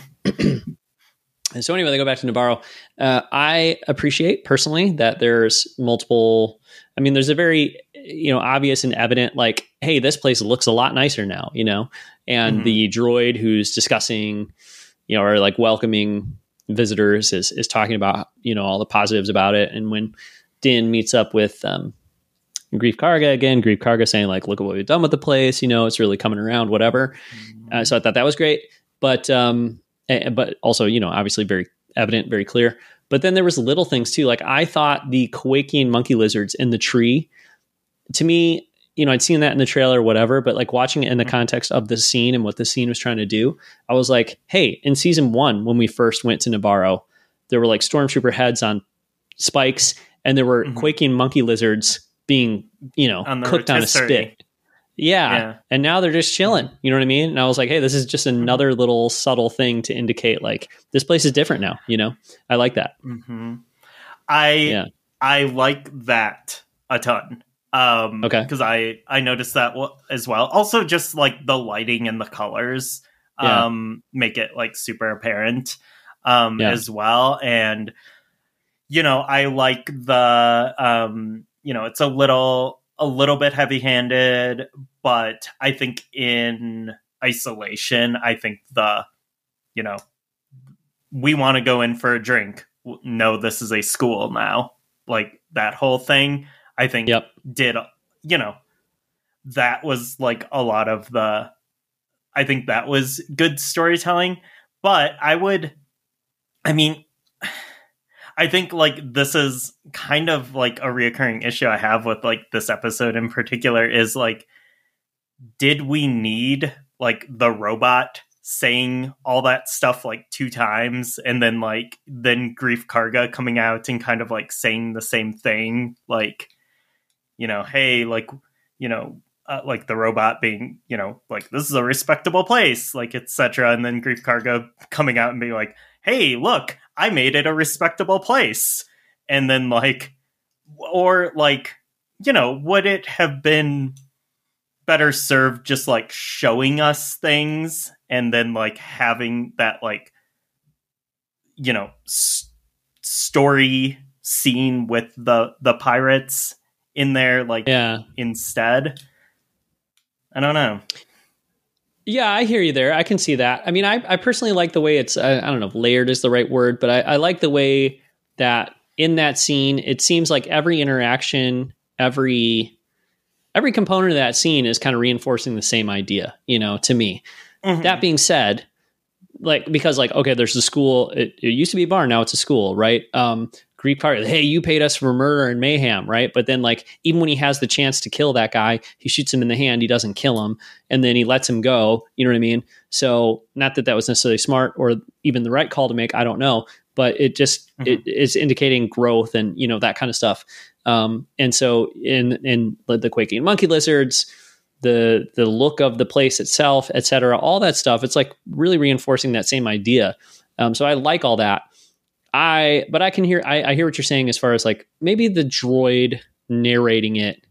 And so anyway, they go back to Navarro. Uh, I appreciate personally that there's multiple. I mean, there's a very you know obvious and evident like, hey, this place looks a lot nicer now, you know. And mm-hmm. the droid who's discussing, you know, or like welcoming visitors is is talking about you know all the positives about it. And when Din meets up with um, Greef Karga again, Greef Karga saying like, look at what we've done with the place. You know, it's really coming around. Whatever. Mm-hmm. Uh, so I thought that was great, but. Um, But also, you know, obviously very evident, very clear. But then there was little things too. Like I thought the quaking monkey lizards in the tree, to me, you know, I'd seen that in the trailer or whatever, but like watching it in the context of the scene and what the scene was trying to do, I was like, hey, in season one, when we first went to Navarro, there were like stormtrooper heads on spikes and there were mm-hmm. quaking monkey lizards being, you know, on cooked on a spit. Yeah. yeah. And now they're just chilling. You know what I mean? And I was like, hey, this is just another little subtle thing to indicate like this place is different now. You know, I like that. Mm-hmm. I, yeah. I like that a ton. Um, okay. Cause I, I noticed that as well. Also just like the lighting and the colors, yeah. um, make it like super apparent, um, yeah. as well. And, you know, I like the, um, you know, it's a little, a little bit heavy-handed, but I think in isolation, I think the, you know, we want to go in for a drink. No, this is a school now. Like that whole thing, I think yep. did, you know, that was like a lot of the, I think that was good storytelling, but I would, I mean, I think like this is kind of like a reoccurring issue I have with like this episode in particular is like, did we need like the robot saying all that stuff like two times, and then like then Grief Karga coming out and kind of like saying the same thing, like, you know, hey, like, you know, uh, like the robot being, you know, like, this is a respectable place, like, et cetera. And then Grief Karga coming out and being like, hey, look, I made it a respectable place. And then like, or like, you know, would it have been better served just like showing us things and then like having that like, you know, s- story scene with the the pirates in there, like, yeah, instead? I don't know. Yeah, I hear you there. I can see that. I mean, I, I personally like the way it's, I, I don't know if layered is the right word, but I, I like the way that in that scene, it seems like every interaction, every every component of that scene is kind of reinforcing the same idea, you know, to me. Mm-hmm. That being said, like, because like, okay, there's a school, it, it used to be a bar, now it's a school, right? Um, Greek part, hey, you paid us for murder and mayhem, right? But then like, even when he has the chance to kill that guy, he shoots him in the hand, he doesn't kill him, and then he lets him go, you know what I mean? So not that that was necessarily smart or even the right call to make, I don't know, but it just, mm-hmm. it is indicating growth and, you know, that kind of stuff. Um, and so in, in the Quaking Monkey Lizards, the, the look of the place itself, et cetera, all that stuff, it's like really reinforcing that same idea. Um, so I like all that. I, but I can hear, I, I hear what you're saying as far as like maybe the droid narrating it,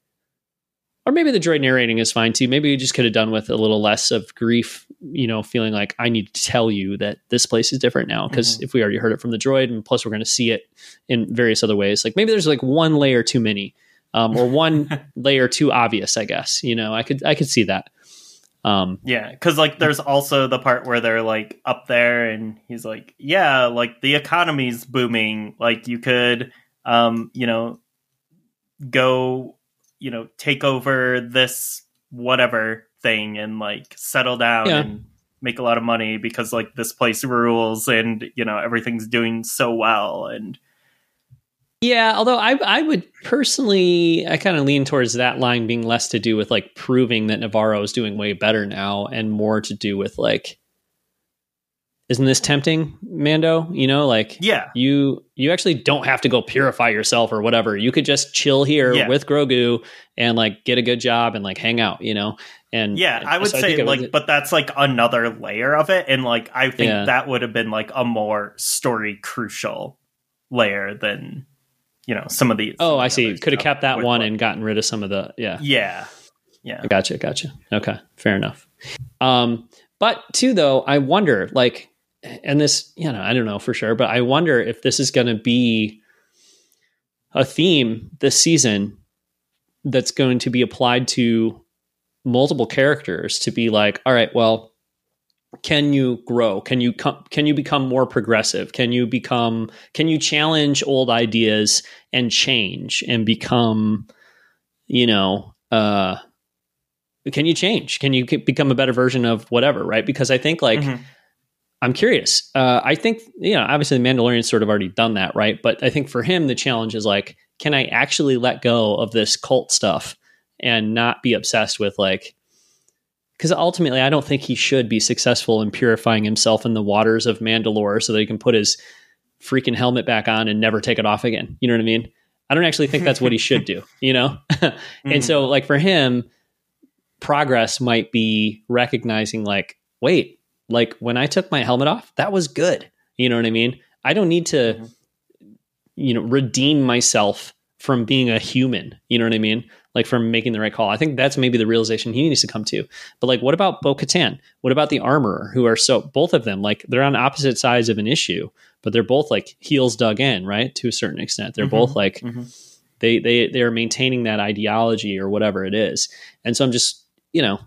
or maybe the droid narrating is fine too. Maybe we just could have done with a little less of Grief, you know, feeling like I need to tell you that this place is different now. Cause mm-hmm. if we already heard it from the droid, and plus we're going to see it in various other ways, like maybe there's like one layer too many, um, or one layer too obvious, I guess, you know, I could, I could see that. Um, yeah, because like there's also the part where they're like up there and he's like, yeah, like the economy's booming, like you could um you know go, you know, take over this whatever thing and like settle down yeah. and make a lot of money because like this place rules and, you know, everything's doing so well. And yeah, although I I would personally, I kind of lean towards that line being less to do with like proving that Navarro is doing way better now and more to do with like, isn't this tempting, Mando? You know, like yeah, you you actually don't have to go purify yourself or whatever. You could just chill here yeah. with Grogu and like get a good job and like hang out, you know? And yeah, I would so say I like, was, but that's like another layer of it. And like, I think yeah. that would have been like a more story crucial layer than, you know, some of these. Oh, I see. Could have kept that one like, and gotten rid of some of the, yeah. Yeah. Yeah. Gotcha. Gotcha. Okay. Fair enough. Um, but too, though, I wonder, like, and this, you know, I don't know for sure, but I wonder if this is going to be a theme this season that's going to be applied to multiple characters to be like, all right, well, can you grow? Can you come, can you become more progressive? Can you become, can you challenge old ideas and change and become, you know, uh, can you change? Can you become a better version of whatever? Right. Because I think like, mm-hmm. I'm curious. Uh, I think, you know, obviously the Mandalorian's sort of already done that. Right. But I think for him, the challenge is like, can I actually let go of this cult stuff and not be obsessed with like, because ultimately, I don't think he should be successful in purifying himself in the waters of Mandalore so that he can put his freaking helmet back on and never take it off again. You know what I mean? I don't actually think that's what he should do, you know? mm-hmm. And so, like, for him, progress might be recognizing, like, wait, like, when I took my helmet off, that was good. You know what I mean? I don't need to, mm-hmm. you know, redeem myself from being a human. You know what I mean? Like from making the right call. I think that's maybe the realization he needs to come to. But like, what about Bo-Katan? What about the Armorer, who are so, both of them, like they're on opposite sides of an issue, but they're both like heels dug in, right? To a certain extent. They're mm-hmm. both like, mm-hmm. they, they, they're maintaining that ideology or whatever it is. And so I'm just, you know,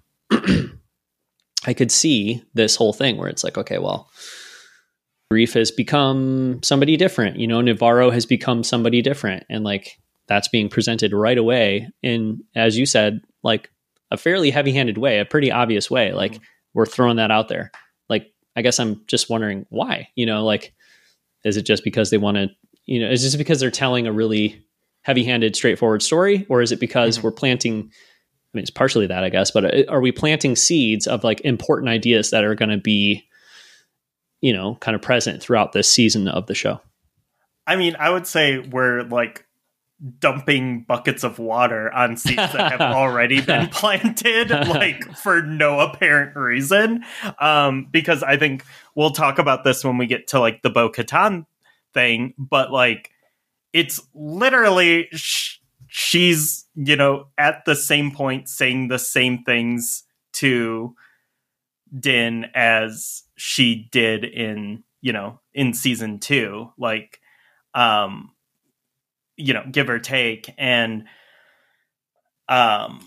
I could see this whole thing where it's like, okay, well, Grief has become somebody different, you know, Navarro has become somebody different. And like, that's being presented right away in, as you said, like a fairly heavy-handed way, a pretty obvious way. Like mm-hmm. we're throwing that out there. Like, I guess I'm just wondering why, you know, like, is it just because they want to, you know, is it because they're telling a really heavy-handed, straightforward story? Or is it because mm-hmm. we're planting mean, it's partially that, I guess, but are we planting seeds of like important ideas that are going to be, you know, kind of present throughout this season of the show? I mean, I would say we're like dumping buckets of water on seeds that have already been planted, like for no apparent reason. Um, because I think we'll talk about this when we get to like the Bo-Katan thing, but like it's literally sh- she's, you know, at the same point saying the same things to Din as she did in, you know, in season two, like, um, you know, give or take. And, um,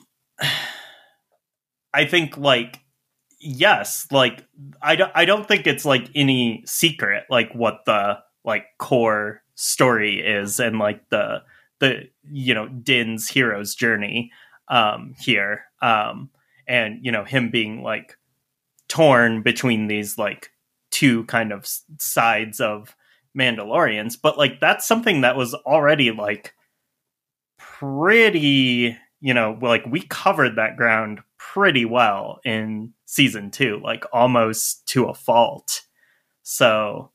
I think like, yes, like, I don't, I don't think it's like any secret, like what the like core story is and like the, the, you know, Din's hero's journey, um, here. Um, and, you know, him being like torn between these like two kind of sides of Mandalorians, but like that's something that was already like pretty, you know, like we covered that ground pretty well in season two, like almost to a fault. So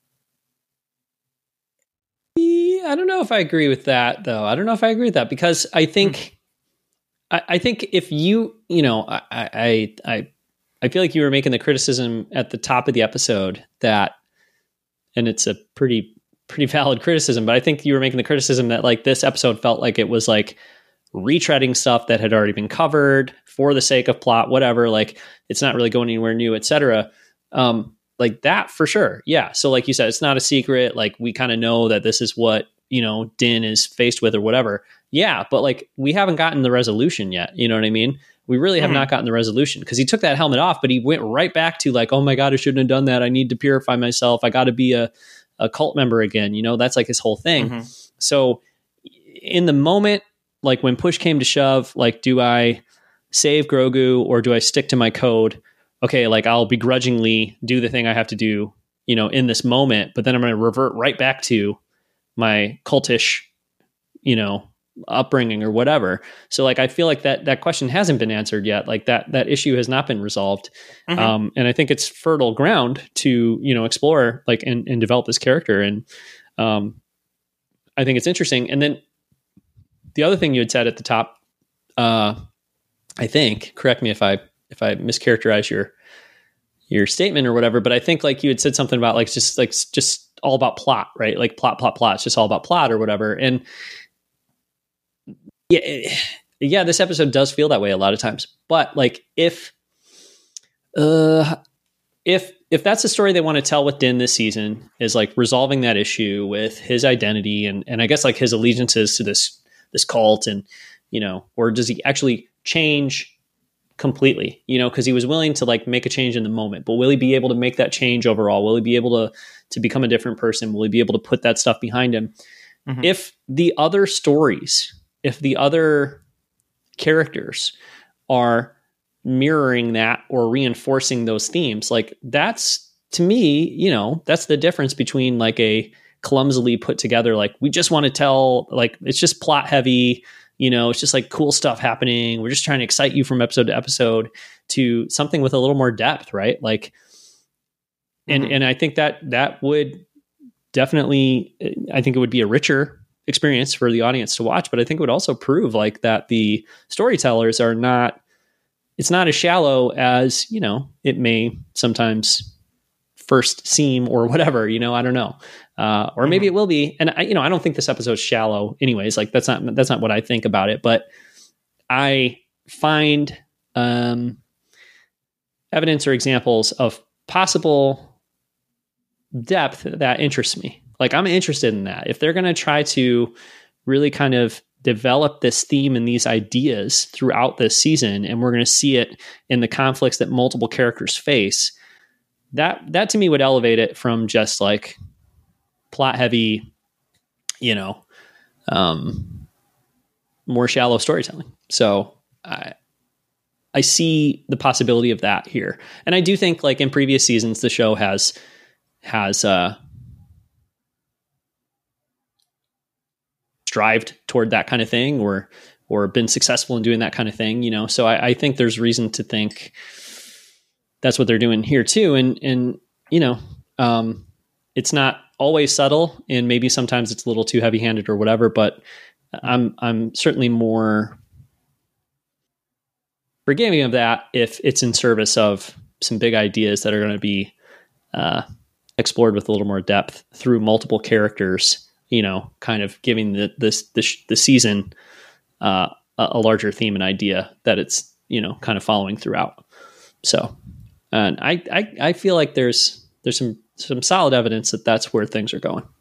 yeah, I don't know if I agree with that though. I don't know if I agree with that because I think hmm. I, I think if you, you know, I, I I I feel like you were making the criticism at the top of the episode that, and it's a pretty, pretty valid criticism, but I think you were making the criticism that like this episode felt like it was like retreading stuff that had already been covered for the sake of plot, whatever, like it's not really going anywhere new, et cetera. Um, like that for sure. Yeah. So like you said, it's not a secret. Like we kind of know that this is what, you know, Din is faced with or whatever. Yeah. But like, we haven't gotten the resolution yet. You know what I mean? We really have mm-hmm. not gotten the resolution because he took that helmet off, but he went right back to like, oh my God, I shouldn't have done that. I need to purify myself. I got to be a, a cult member again. You know, that's like his whole thing. Mm-hmm. So in the moment, like when push came to shove, like, do I save Grogu or do I stick to my code? Okay. Like I'll begrudgingly do the thing I have to do, you know, in this moment, but then I'm going to revert right back to my cultish, you know, upbringing or whatever. So like, I feel like that, that question hasn't been answered yet. Like that, that issue has not been resolved. Mm-hmm. Um, and I think it's fertile ground to, you know, explore like, and, and develop this character. And, um, I think it's interesting. And then the other thing you had said at the top, uh, I think, correct me if I, if I mischaracterize your, your statement or whatever, but I think like you had said something about like, just like, just all about plot, right? Like plot, plot, plot. It's just all about plot or whatever. And, Yeah, yeah, this episode does feel that way a lot of times. But like if uh if if that's the story they want to tell with Din this season is like resolving that issue with his identity and and I guess like his allegiances to this this cult and you know, or does he actually change completely, you know, because he was willing to like make a change in the moment, but will he be able to make that change overall? Will he be able to to become a different person? Will he be able to put that stuff behind him? Mm-hmm. If the other stories if the other characters are mirroring that or reinforcing those themes, like that's to me, you know, that's the difference between like a clumsily put together, like we just want to tell, like it's just plot heavy, you know, it's just like cool stuff happening. We're just trying to excite you from episode to episode to something with a little more depth, right? Like, and, mm-hmm. and I think that that would definitely, I think it would be a richer experience for the audience to watch, but I think it would also prove like that the storytellers are not, it's not as shallow as, you know, it may sometimes first seem or whatever, you know, I don't know. Uh, or maybe mm-hmm. it will be. And I, you know, I don't think this episode's shallow anyways. Like that's not, that's not what I think about it, but I find um, evidence or examples of possible depth that interests me. Like I'm interested in that. If they're going to try to really kind of develop this theme and these ideas throughout this season, and we're going to see it in the conflicts that multiple characters face, that, that to me would elevate it from just like plot heavy, you know, um, more shallow storytelling. So I, I see the possibility of that here. And I do think like in previous seasons, the show has, has, uh, strived toward that kind of thing where or been successful in doing that kind of thing, you know? So I, I think there's reason to think that's what they're doing here too. And, and, you know, um, it's not always subtle, and maybe sometimes it's a little too heavy handed or whatever, but I'm, I'm certainly more forgiving of that if it's in service of some big ideas that are going to be, uh, explored with a little more depth through multiple characters, you know, kind of giving the, this, the, the season, uh, a, a larger theme and idea that it's, you know, kind of following throughout. So, and I, I, I feel like there's, there's some, some solid evidence that that's where things are going.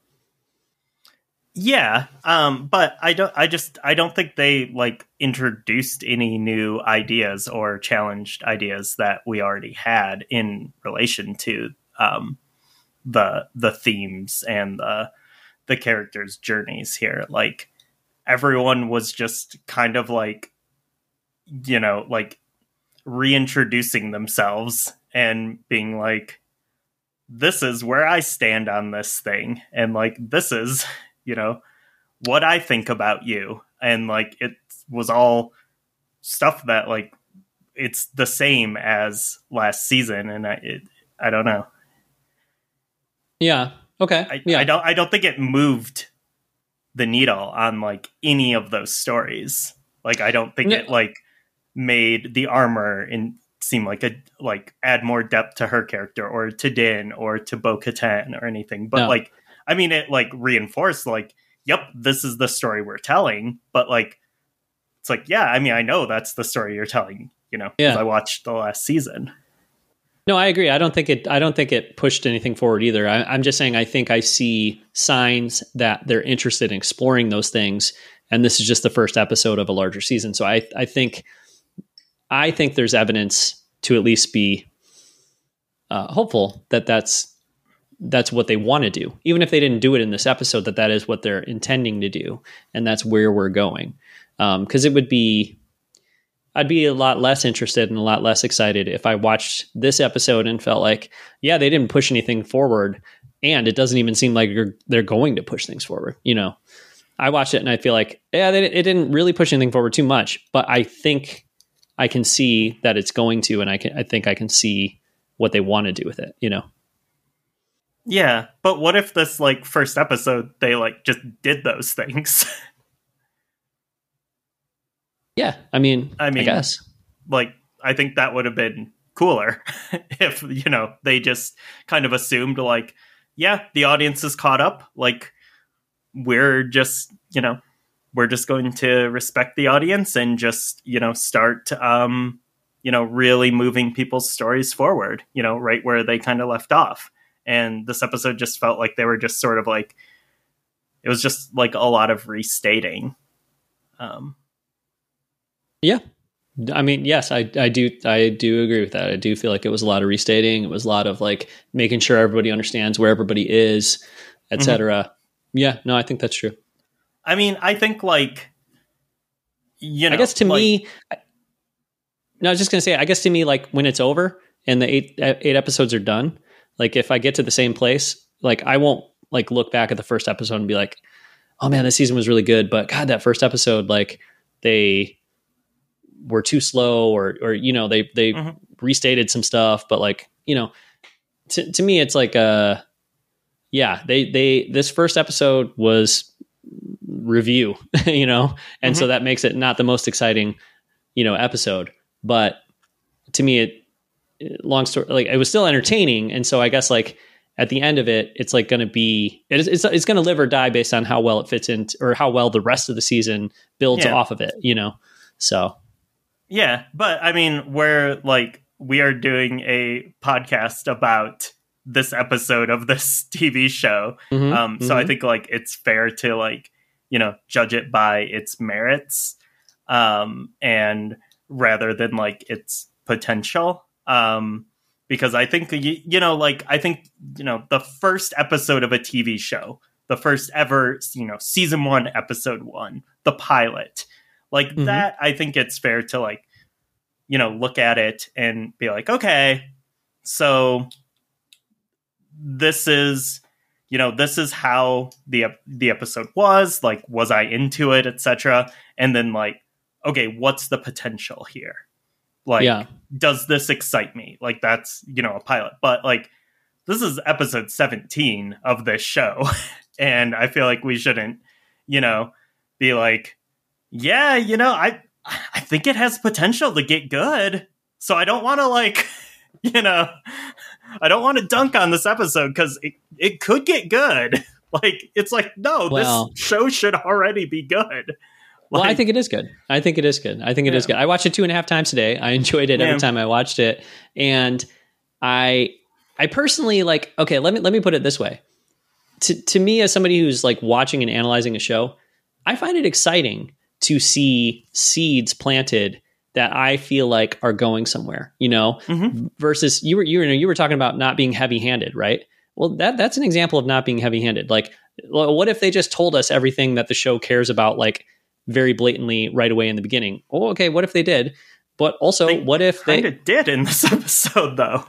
Yeah. Um, but I don't, I just, I don't think they like introduced any new ideas or challenged ideas that we already had in relation to, um, the, the themes and the, the characters' journeys here. Like, everyone was just kind of like, you know, like reintroducing themselves and being like, this is where I stand on this thing. And like, this is, you know, what I think about you. And like, it was all stuff that like, it's the same as last season. And I, it, I don't know. Yeah. Okay. I, yeah. I don't, I don't think it moved the needle on like any of those stories. Like, I don't think no. it like made the armor and seem like a, like add more depth to her character or to Din or to Bo-Katan or anything. But no. like, I mean, it like reinforced like, yep, this is the story we're telling. But like, it's like, yeah, I mean, I know that's the story you're telling, you know, because yeah. I watched the last season. No, I agree. I don't think it, I don't think it pushed anything forward either. I, I'm just saying, I think I see signs that they're interested in exploring those things. And this is just the first episode of a larger season. So I, I think, I think there's evidence to at least be uh, hopeful that that's, that's what they want to do. Even if they didn't do it in this episode, that that is what they're intending to do. And that's where we're going. Um, 'cause it would be, I'd be a lot less interested and a lot less excited if I watched this episode and felt like, yeah, they didn't push anything forward. And it doesn't even seem like you're, they're going to push things forward. You know, I watched it and I feel like, yeah, they, it didn't really push anything forward too much, but I think I can see that it's going to, and I can, I think I can see what they want to do with it, you know? Yeah. But what if this like first episode, they like just did those things? Yeah, I mean, I mean, I guess. Like, I think that would have been cooler if, you know, they just kind of assumed, like, yeah, the audience is caught up. Like, we're just, you know, we're just going to respect the audience and just, you know, start, um, you know, really moving people's stories forward, you know, right where they kind of left off. And this episode just felt like they were just sort of like, it was just like a lot of restating. Um, Yeah. I mean, yes, I, I do. I do agree with that. I do feel like it was a lot of restating. It was a lot of like making sure everybody understands where everybody is, et cetera. Mm-hmm. Yeah, no, I think that's true. I mean, I think like, you know, I guess to like, me, no, I was just going to say, I guess to me, like when it's over and the eight, eight episodes are done, like if I get to the same place, like I won't like look back at the first episode and be like, oh man, this season was really good. But God, that first episode, like they were too slow or, or, you know, they, they mm-hmm. restated some stuff, but like, you know, to, to me, it's like, uh, yeah, they, they, this first episode was review, you know? And mm-hmm. so that makes it not the most exciting, you know, episode, but to me, it, long story, like it was still entertaining. And so I guess like at the end of it, it's like going to be, it's, it's, it's going to live or die based on how well it fits in or how well the rest of the season builds yeah. off of it, you know? So. Yeah, but I mean, we're like, we are doing a podcast about this episode of this T V show. Mm-hmm, um, so mm-hmm. I think like it's fair to like, you know, judge it by its merits um, and rather than like its potential. Um, because I think, you, you know, like, I think, you know, the first episode of a T V show, the first ever, you know, season one, episode one, the pilot, like mm-hmm. that, I think it's fair to like, you know, look at it and be like, okay, so this is, you know, this is how the the episode was, like, was I into it, et cetera. And then like, okay, what's the potential here? Like, yeah. Does this excite me? Like, that's, you know, a pilot. But like, this is episode seventeen of this show. And I feel like we shouldn't, you know, be like, yeah, you know, I I think it has potential to get good. So I don't want to like, you know, I don't want to dunk on this episode because it, it could get good. Like, it's like, no, well, this show should already be good. Well, like, I think it is good. I think it is good. I think it yeah. is good. I watched it two and a half times today. I enjoyed it yeah. every time I watched it. And I I personally like, okay, let me let me put it this way. To to me, as somebody who's like watching and analyzing a show, I find it exciting to see seeds planted that I feel like are going somewhere, you know, mm-hmm. versus you were, you were, you were talking about not being heavy handed, right? Well, that that's an example of not being heavy handed. Like, what if they just told us everything that the show cares about, like very blatantly right away in the beginning? Oh, okay. What if they did? But also, they what if they kind of did in this episode though?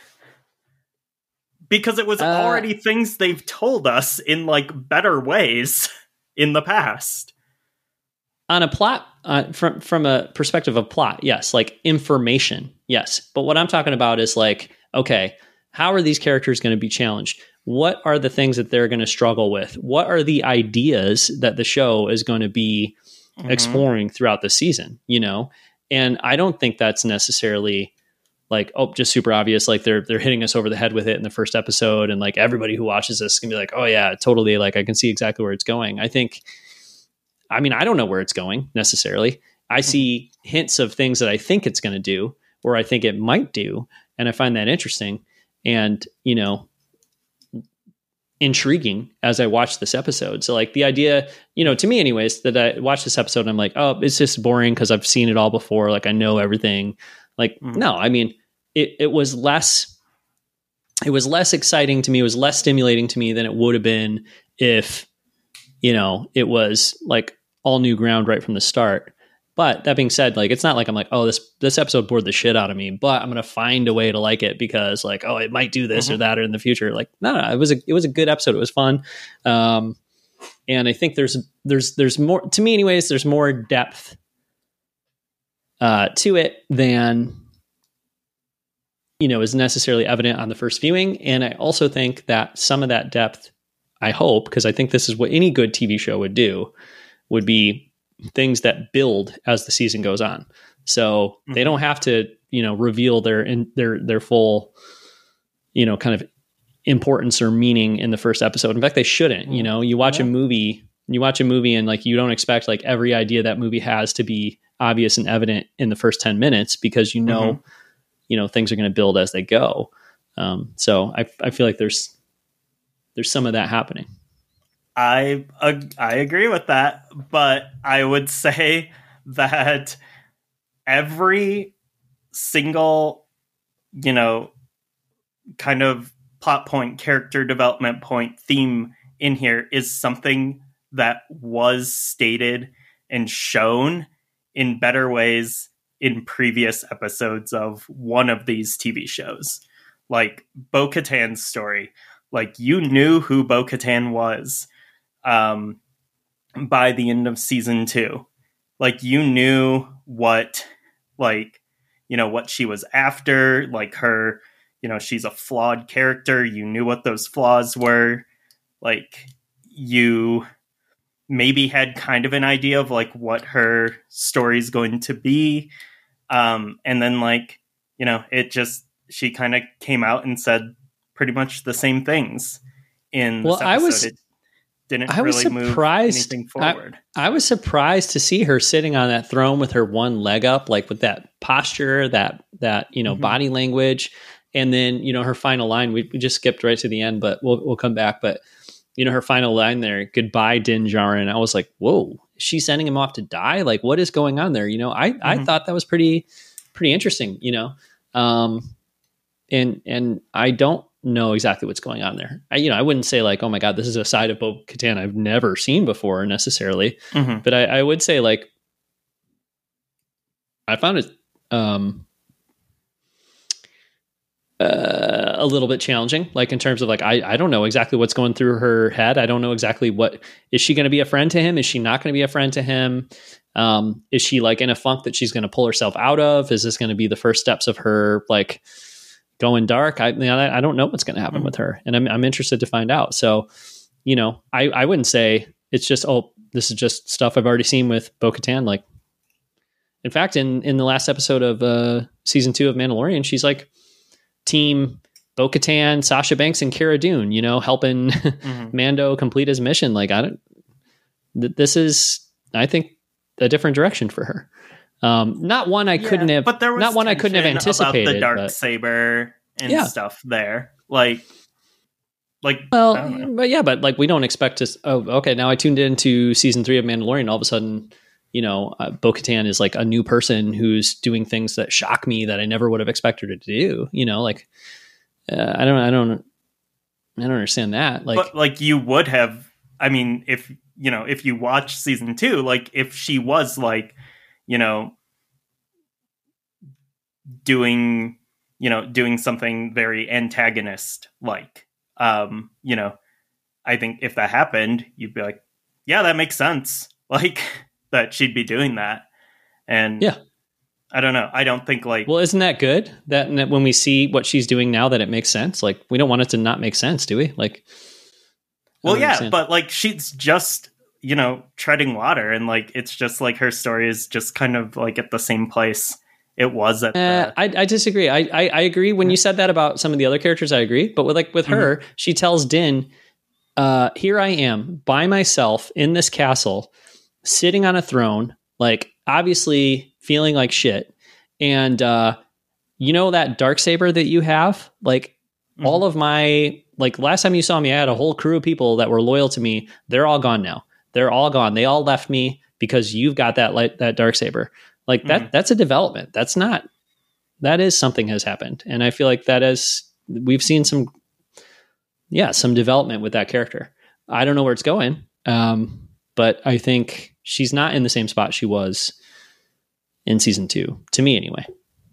Because it was uh, already things they've told us in like better ways in the past. On a plot, uh, from from a perspective of plot, yes, like information, yes. But what I'm talking about is like, okay, how are these characters going to be challenged? What are the things that they're going to struggle with? What are the ideas that the show is going to be mm-hmm. exploring throughout the season? You know, and I don't think that's necessarily like, oh, just super obvious. Like they're they're hitting us over the head with it in the first episode, and like everybody who watches this can be like, oh yeah, totally. Like I can see exactly where it's going. I think. I mean, I don't know where it's going necessarily. I see hints of things that I think it's going to do, or I think it might do. And I find that interesting and, you know, intriguing as I watch this episode. So like the idea, you know, to me anyways, that I watch this episode and I'm like, oh, it's just boring because I've seen it all before. Like I know everything. Like, mm-hmm. no, I mean, it, it was less, it was less exciting to me. It was less stimulating to me than it would have been if, you know, it was like all new ground right from the start. But that being said, like, it's not like I'm like, oh, this, this episode bored the shit out of me, but I'm going to find a way to like it because like, oh, it might do this mm-hmm. or that or in the future. Like, no, no, it was a, it was a good episode. It was fun. Um, and I think there's, there's, there's more to me anyways, there's more depth uh, to it than, you know, is necessarily evident on the first viewing. And I also think that some of that depth, I hope, because I think this is what any good T V show would do, would be things that build as the season goes on. So mm-hmm. they don't have to, you know, reveal their in, their their full, you know, kind of importance or meaning in the first episode. In fact, they shouldn't. Mm-hmm. You know, you watch yeah. a movie, you watch a movie, and like you don't expect like every idea that movie has to be obvious and evident in the first ten minutes because you know, mm-hmm. you know, things are going to build as they go. Um, so I I feel like there's. There's some of that happening. I uh, I agree with that, but I would say that every single, you know, kind of plot point, character development point, theme in here is something that was stated and shown in better ways in previous episodes of one of these T V shows. Like Bo-Katan's story. Like, you knew who Bo-Katan was um, by the end of season two. Like, you knew what, like, you know, what she was after. Like, her, you know, she's a flawed character. You knew what those flaws were. Like, you maybe had kind of an idea of, like, what her story's going to be. Um, and then, like, you know, it just, she kind of came out and said pretty much the same things in well, this episode. I was, it didn't I was really surprised, move anything forward. I, I was surprised to see her sitting on that throne with her one leg up, like with that posture, that, that, you know, mm-hmm. body language. And then, you know, her final line, we, we just skipped right to the end, but we'll, we'll come back. But, you know, her final line there, goodbye, Din Djarin. I was like, whoa, is she sending him off to die? Like, what is going on there? You know, I, mm-hmm. I thought that was pretty, pretty interesting, you know? Um, and, and I don't, know exactly what's going on there. I, you know, I wouldn't say like, oh my God, this is a side of Bo-Katan I've never seen before necessarily. Mm-hmm. But I, I would say like, I found it um, uh, a little bit challenging, like in terms of like, I, I don't know exactly what's going through her head. I don't know exactly what, is she going to be a friend to him? Is she not going to be a friend to him? Um, is she like in a funk that she's going to pull herself out of? Is this going to be the first steps of her like going dark? I, you know, I don't know what's going to happen mm-hmm. with her, and I'm, I'm interested to find out. So, you know, I, I wouldn't say it's just, oh, this is just stuff I've already seen with Bo-Katan. Like, in fact, in, in the last episode of uh, season two of Mandalorian, she's like team Bo-Katan, Sasha Banks, and Cara Dune, you know, helping mm-hmm. Mando complete his mission. Like, I don't, th- this is, I think, a different direction for her. Um, not one I yeah, couldn't have, but there was not one I couldn't have anticipated. About the dark but, saber and yeah. stuff there, like, like. Well, but yeah, but like we don't expect to. Oh, okay. Now I tuned into season three of Mandalorian. All of a sudden, you know, uh, Bo-Katan is like a new person who's doing things that shock me that I never would have expected her to do. You know, like uh, I don't, I don't, I don't understand that. Like, but like you would have. I mean, if you know, if you watch season two, like if she was like, you know, doing, you know, doing something very antagonist like, um, you know, I think if that happened, you'd be like, yeah, that makes sense. Like that she'd be doing that. And yeah, I don't know. I don't think like, well, isn't that good that, that when we see what she's doing now, that it makes sense? Like we don't want it to not make sense, do we? Like, well, yeah, understand. But like she's just, you know, treading water, and like it's just like her story is just kind of like at the same place it was at. Uh, the... I, I disagree. I, I I agree when you said that about some of the other characters. I agree, but with like with mm-hmm. her, she tells Din, uh, "Here I am by myself in this castle, sitting on a throne, like obviously feeling like shit, and uh, you know that Darksaber that you have, like mm-hmm. all of my." Like last time you saw me, I had a whole crew of people that were loyal to me. They're all gone now. They're all gone. They all left me because you've got that light, that Darksaber. Like that, mm-hmm. that's a development. That's not, that is something has happened. And I feel like that is, we've seen some, yeah, some development with that character. I don't know where it's going. Um, but I think she's not in the same spot she was in season two, to me anyway.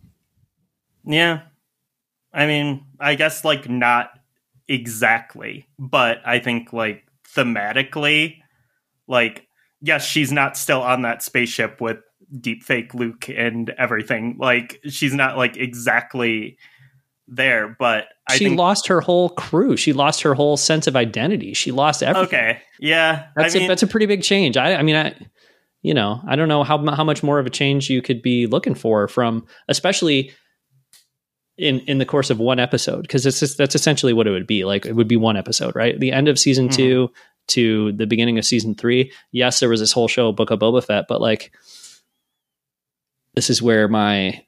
Yeah. I mean, I guess like not exactly, but I think like thematically, like yes, she's not still on that spaceship with deepfake Luke and everything. Like she's not like exactly there, but I she think lost her whole crew. She lost her whole sense of identity. She lost everything. Okay, yeah, that's I a, mean, that's a pretty big change. I, I mean, I you know, I don't know how how much more of a change you could be looking for from, especially. in in the course of one episode, because it's just, that's essentially what it would be. Like it would be one episode, right? The end of season mm-hmm. two to the beginning of season three. Yes, there was this whole show, Book of Boba Fett, but like this is where my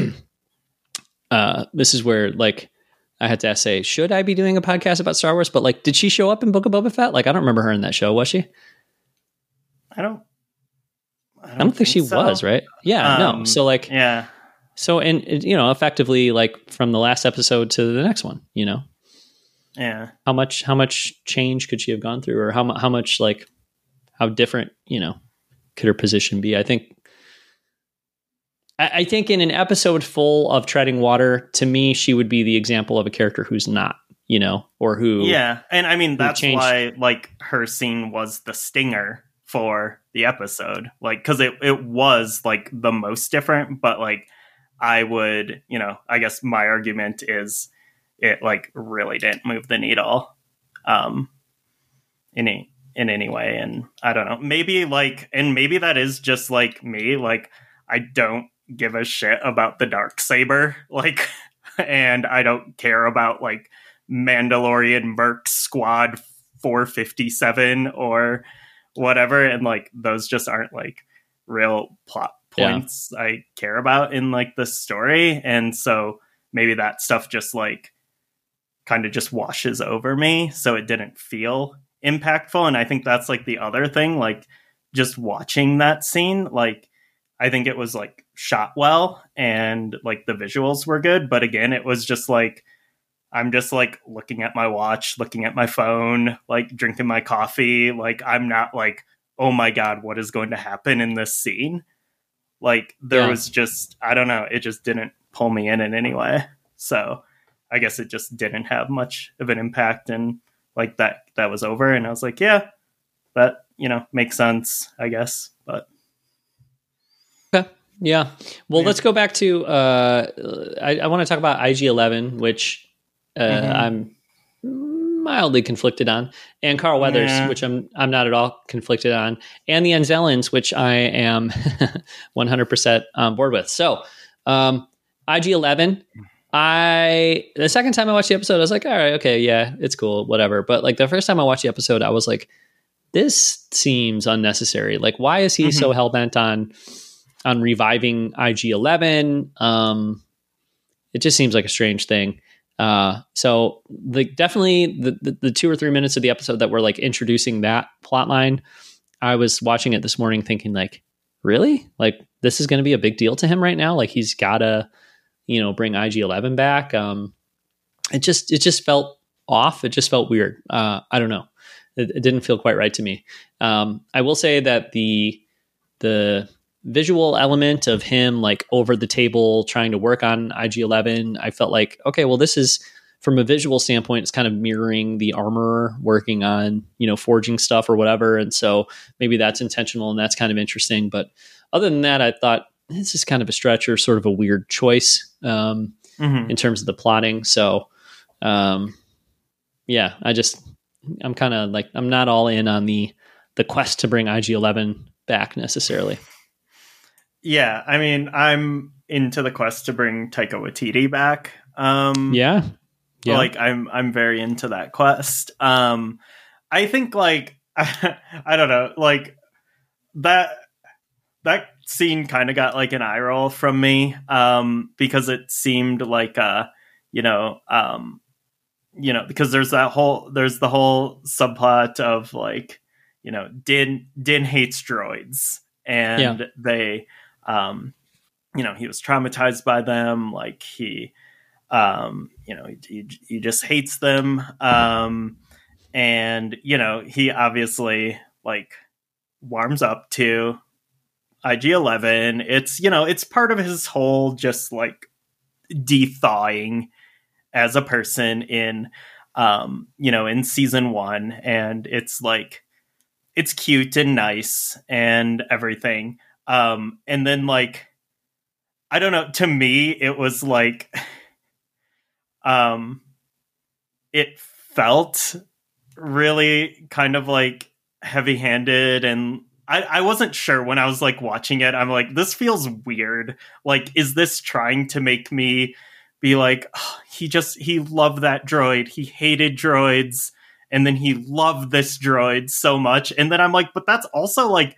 uh this is where like I had to say, should I be doing a podcast about Star Wars? But like, did she show up in Book of Boba Fett? Like I don't remember her in that show, was she? I don't I don't, I don't think, think she so. was, right? Yeah, um, no. So like yeah. So, and, you know, effectively, like from the last episode to the next one, you know, yeah, how much, how much change could she have gone through, or how, how much, like, how different, you know, could her position be? I think, I, I think in an episode full of treading water, to me, she would be the example of a character who's not, you know, or who, yeah. And I mean, that's changed. Why, like, her scene was the stinger for the episode, like, cause it, it was like the most different, but like, I would, you know, I guess my argument is it like really didn't move the needle um, in any, in any way. And I don't know, maybe like, and maybe that is just like me, like I don't give a shit about the Darksaber, like, and I don't care about like Mandalorian Merc Squad four fifty-seven or whatever. And like, those just aren't like real plot points yeah. I care about in like the story, and so maybe that stuff just like kind of just washes over me, so it didn't feel impactful. And I think that's like the other thing, like just watching that scene, like I think it was like shot well and like the visuals were good, but again it was just like I'm just like looking at my watch, looking at my phone, like drinking my coffee, like I'm not like, oh my god, what is going to happen in this scene? Like there yeah. was just, I don't know, it just didn't pull me in in any way. So I guess it just didn't have much of an impact, and like that that was over. And I was like, yeah, that, you know, makes sense, I guess. But okay. Yeah. Well, Yeah. let's go back to, uh, I, I want to talk about I G eleven, which uh, Mhm. I'm mildly conflicted on, and Carl Weathers, Yeah. which I'm I'm not at all conflicted on, and the Anzellans, which I am one hundred percent on board with. So, um, I G eleven, I the second time I watched the episode, I was like, all right, okay, yeah, it's cool, whatever. But like the first time I watched the episode, I was like, this seems unnecessary. Like, why is he Mhm. so hell bent on on reviving I G eleven? Um, it just seems like a strange thing. Uh, so the definitely the, the the two or three minutes of the episode that were like introducing that plot line, I was watching it this morning thinking like, really? Like this is going to be a big deal to him right now? Like he's got to, you know, bring I G eleven back. Um, it just it just felt off. It just felt weird. Uh, I don't know. It, it didn't feel quite right to me. Um, I will say that the the visual element of him like over the table trying to work on I G eleven, I felt like, okay, well, this is from a visual standpoint, it's kind of mirroring the armorer working on, you know, forging stuff or whatever. And so maybe that's intentional and that's kind of interesting. But other than that, I thought this is kind of a stretch or sort of a weird choice um, Mhm. in terms of the plotting. So um, yeah, I just, I'm kind of like, I'm not all in on the, the quest to bring I G eleven back necessarily. Yeah, I mean, I'm into the quest to bring Taika Waititi back. Um, Yeah. Yeah. Like, I'm I'm very into that quest. Um, I think, like, I, I don't know, like, that that scene kind of got, like, an eye roll from me, um, because it seemed like, uh, you know, um, you know, because there's that whole, there's the whole subplot of, like, you know, Din, Din hates droids, and Yeah. they... Um, you know, he was traumatized by them. Like he, um, you know, he, he just hates them. Um, and, you know, he obviously like warms up to I G eleven. It's, you know, it's part of his whole just like de-thawing as a person in, um, you know, in season one. And it's like, it's cute and nice and everything. Um, and then like, I don't know, to me, it was like, um, it felt really kind of like heavy handed. And I, I wasn't sure when I was like watching it. I'm like, this feels weird. Like, is this trying to make me be like, oh, he just, he loved that droid. He hated droids. And then he loved this droid so much. And then I'm like, but that's also like,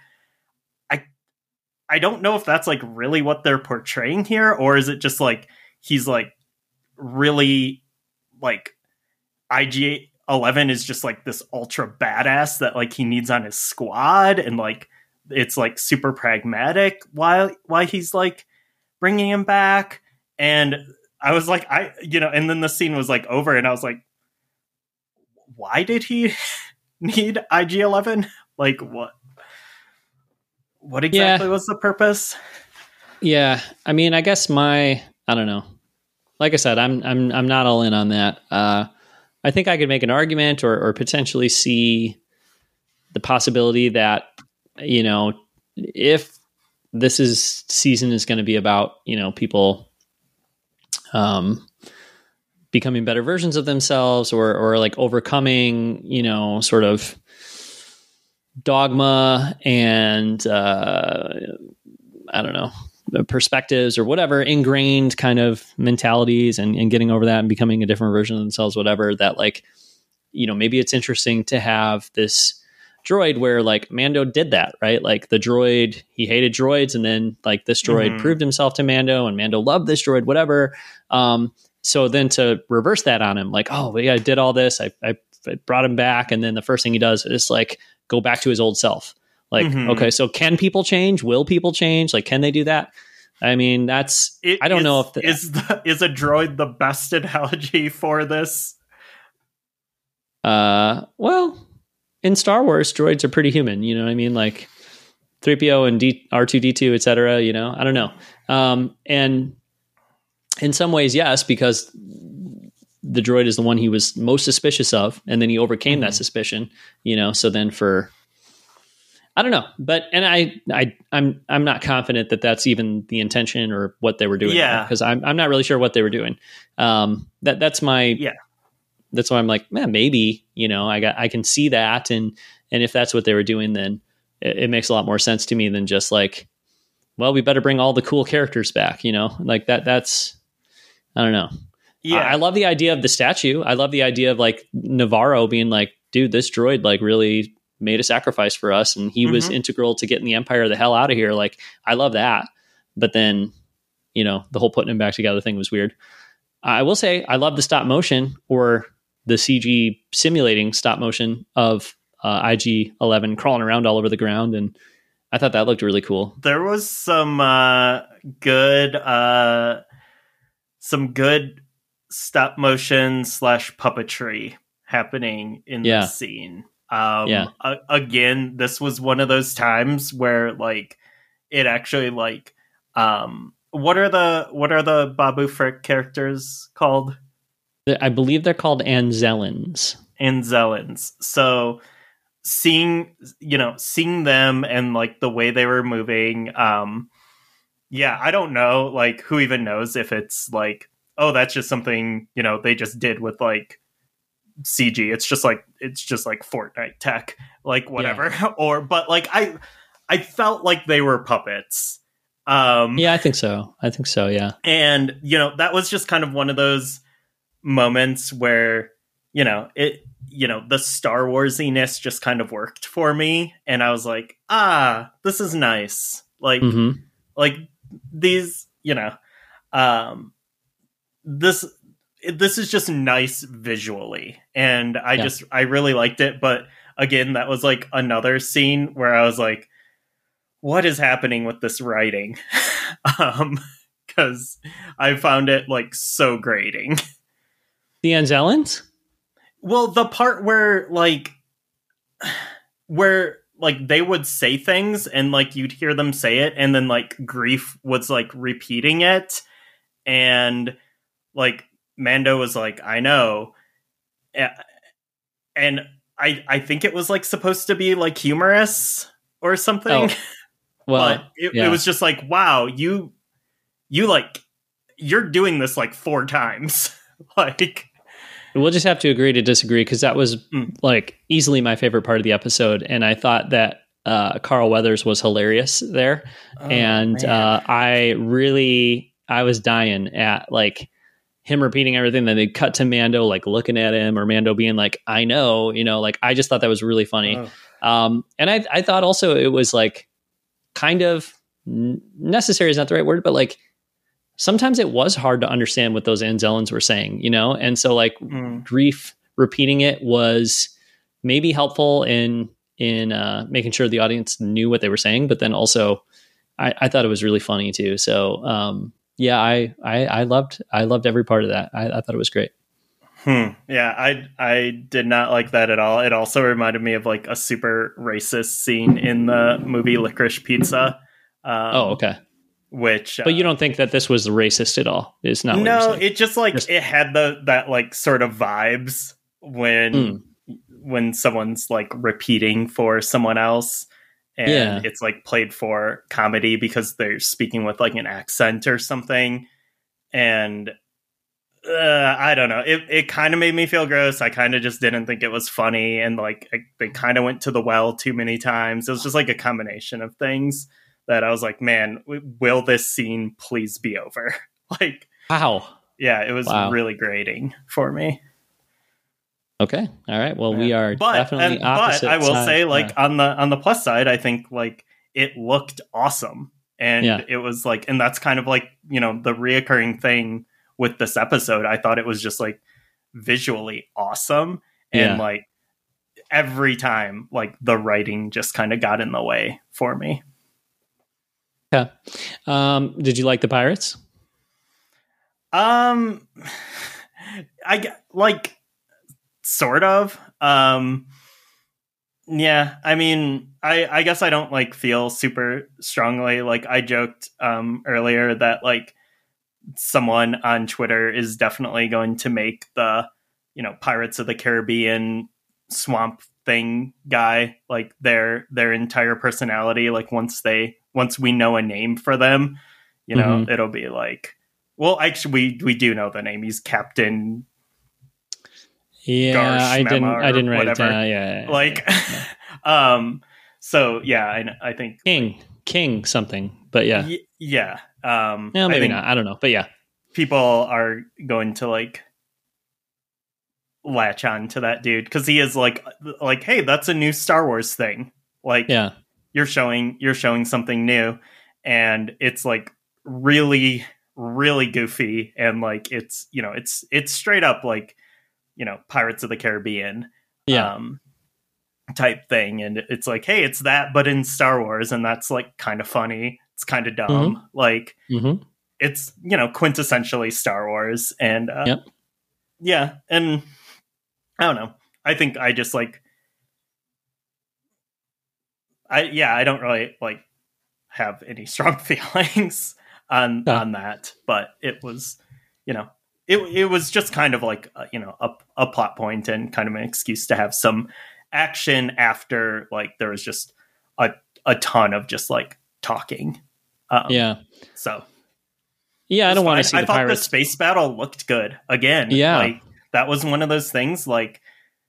I don't know if that's like really what they're portraying here, or is it just like he's like really like I G eleven is just like this ultra badass that like he needs on his squad, and like it's like super pragmatic why why he's like bringing him back. And I was like, I you know, and then the scene was like over, and I was like, why did he need I G eleven? Like what? What exactly Yeah. was the purpose? Yeah. I mean, I guess my, I don't know. Like I said, I'm, I'm, I'm not all in on that. Uh, I think I could make an argument or, or potentially see the possibility that, you know, if this is season is going to be about, you know, people, um, becoming better versions of themselves or, or like overcoming, you know, sort of dogma and uh, I don't know, perspectives or whatever, ingrained kind of mentalities and, and getting over that and becoming a different version of themselves, whatever, that like, you know, maybe it's interesting to have this droid where like Mando did that, right? Like the droid, he hated droids, and then like this droid Mhm. proved himself to Mando, and Mando loved this droid, whatever. Um, so then to reverse that on him, like, oh, yeah, I did all this, I, I, I brought him back, and then the first thing he does is like go back to his old self. Like, Mhm. okay, so can people change? Will people change? Like, can they do that? I mean, that's, It I don't is, know if the, is the, is a droid the best analogy for this? uh, well, in Star Wars, droids are pretty human. You know what I mean? Like three P O and D, R two D two, et cetera. You know, I don't know. Um, and in some ways, yes, because the droid is the one he was most suspicious of, and then he overcame Mm-hmm. that suspicion, you know. So then for I don't know, but and I I I'm I'm not confident that that's even the intention or what they were doing. Yeah. Because I'm I'm not really sure what they were doing. Um, that that's my Yeah. That's why I'm like, man, maybe, you know, I got I can see that, and and if that's what they were doing, then it, it makes a lot more sense to me than just like, well, we better bring all the cool characters back, you know, like that. That's I don't know. Yeah. I, I love the idea of the statue. I love the idea of like Navarro being like, dude, this droid like really made a sacrifice for us, and he mm-hmm. was integral to getting the Empire the hell out of here. Like, I love that. But then, you know, the whole putting him back together thing was weird. I will say I love the stop motion or the C G simulating stop motion of uh, I G eleven crawling around all over the ground, and I thought that looked really cool. There was some uh, good, uh, some good stop motion slash puppetry happening in yeah. the scene. Um, yeah. A- again, this was one of those times where like it actually like um, what are the what are the Babu Frick characters called? I believe they're called Anzellans. Anzellans. So seeing, you know, seeing them and like the way they were moving, um, yeah, I don't know, like who even knows if it's like, oh, that's just something, you know, they just did with like C G. It's just like it's just like Fortnite tech, like whatever. Yeah. Or but like I I felt like they were puppets. Um, yeah, I think so. I think so. Yeah, and you know that was just kind of one of those moments where, you know, it, you know, the Star Warsiness just kind of worked for me. And I was like, ah, this is nice. Like, mm-hmm. like these, you know, um, this, this is just nice visually. And I yeah. just, I really liked it. But again, that was like another scene where I was like, what is happening with this writing? um, cause I found it like so grating. The Anzellans? Well, the part where like where like they would say things and like you'd hear them say it, and then like Greef was like repeating it, and like Mando was like, I know. And I I think it was like supposed to be like humorous or something. Oh, well, but it, yeah. it was just like, wow, you you like you're doing this like four times. Like we'll just have to agree to disagree, because that was mm. like easily my favorite part of the episode, and I thought that uh, Carl Weathers was hilarious there, oh, and uh, I really I was dying at like him repeating everything. Then they cut to Mando like looking at him, or Mando being like, "I know," you know, like I just thought that was really funny, oh. um, and I I thought also it was like kind of necessary is not the right word, but like. Sometimes it was hard to understand what those Anzellans were saying, you know? And so like mm. Greef repeating it was maybe helpful in, in uh, making sure the audience knew what they were saying, but then also I, I thought it was really funny too. So um, yeah, I, I, I loved, I loved every part of that. I, I thought it was great. Hmm. Yeah, I, I did not like that at all. It also reminded me of like a super racist scene in the movie Licorice Pizza. Um, oh, okay. Which, but uh, you don't think that this was racist at all? It's not. No, it just like just, it had the that like sort of vibes when mm. when someone's like repeating for someone else, and yeah. it's like played for comedy because they're speaking with like an accent or something, and uh, I don't know. It it kind of made me feel gross. I kind of just didn't think it was funny, and like I, they kind of went to the well too many times. It was just like a combination of things. That I was like, man, will this scene please be over? Like, wow. Yeah, it was wow. really grating for me. Okay. All right. Well, yeah. we are but, definitely and, opposite But I will side. say, like, yeah. on the on the plus side, I think, like, it looked awesome. And yeah. it was, like, and that's kind of, like, you know, the reoccurring thing with this episode. I thought it was just, like, visually awesome. And, yeah. like, every time, like, the writing just kind of got in the way for me. Yeah. Um, did you like the pirates? Um, I like sort of. Um, yeah. I mean, I I guess I don't like feel super strongly. Like I joked um earlier that like someone on Twitter is definitely going to make the, you know, Pirates of the Caribbean swamp thing guy like their their entire personality. Like once they once we know a name for them, you know, mm-hmm. it'll be like, well, actually, we we do know the name. He's Captain. Yeah, Garsh I didn't. I didn't write whatever. it down. Yeah, yeah, like, yeah. um. So yeah, I, I think King King something, but yeah, y- yeah. Um, no, maybe I think not. I don't know, but yeah, people are going to like latch on to that dude because he is like, like, hey, that's a new Star Wars thing. Like, yeah, you're showing you're showing something new, and it's like really, really goofy, and like it's you know it's it's straight up like you know Pirates of the Caribbean. Yeah. Um, type thing, and it's like, hey, it's that but in Star Wars, and that's like kind of funny, it's kind of dumb. Mm-hmm. Like mm-hmm. it's, you know, quintessentially Star Wars. And uh yep. yeah, and I don't know, I think I just like I yeah I don't really like have any strong feelings on yeah. on that, but it was, you know, it it was just kind of like uh, you know a, a plot point and kind of an excuse to have some action after like there was just a a ton of just like talking. Um, yeah. So yeah, I don't want to see I the thought pirates. the space battle looked good again. Yeah, like that was one of those things like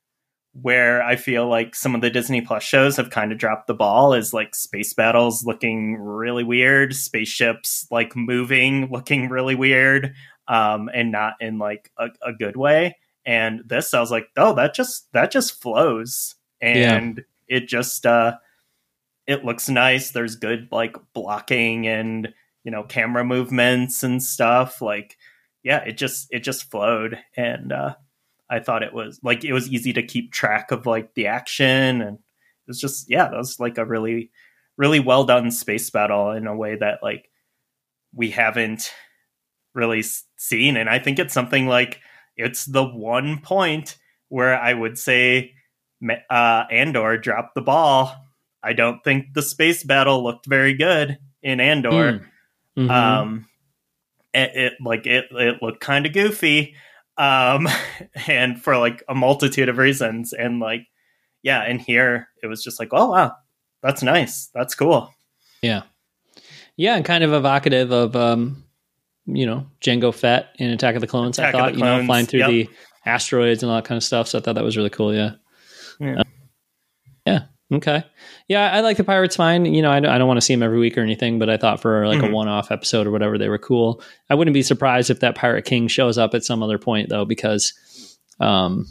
where I feel like some of the Disney Plus shows have kind of dropped the ball. Is like space battles looking really weird, spaceships like moving looking really weird, um, and not in like a, a good way. And this, I was like, oh, that just that just flows, and yeah. it just uh, it looks nice. There's good like blocking and, you know, camera movements and stuff. Like, yeah, it just it just flowed, and uh, I thought it was like it was easy to keep track of like the action, and it was just yeah, that was like a really really well done space battle in a way that like we haven't really seen, and I think it's something like. It's the one point where I would say uh, Andor dropped the ball. I don't think the space battle looked very good in Andor. Mm. Mm-hmm. Um, it, it like it it looked kind of goofy, um, and for like a multitude of reasons. And like, yeah, and here it was just like, oh wow, that's nice, that's cool. Yeah, yeah, and kind of evocative of. Um... you know, Jango Fett in Attack of the Clones, Attack I thought, you know, flying through yep. the asteroids and all that kind of stuff. So I thought that was really cool. Yeah. Yeah. Uh, yeah. Okay. Yeah. I like the Pirates fine. You know, I don't, I don't want to see them every week or anything, but I thought for like mm-hmm. a one-off episode or whatever, they were cool. I wouldn't be surprised if that Pirate King shows up at some other point though, because, um,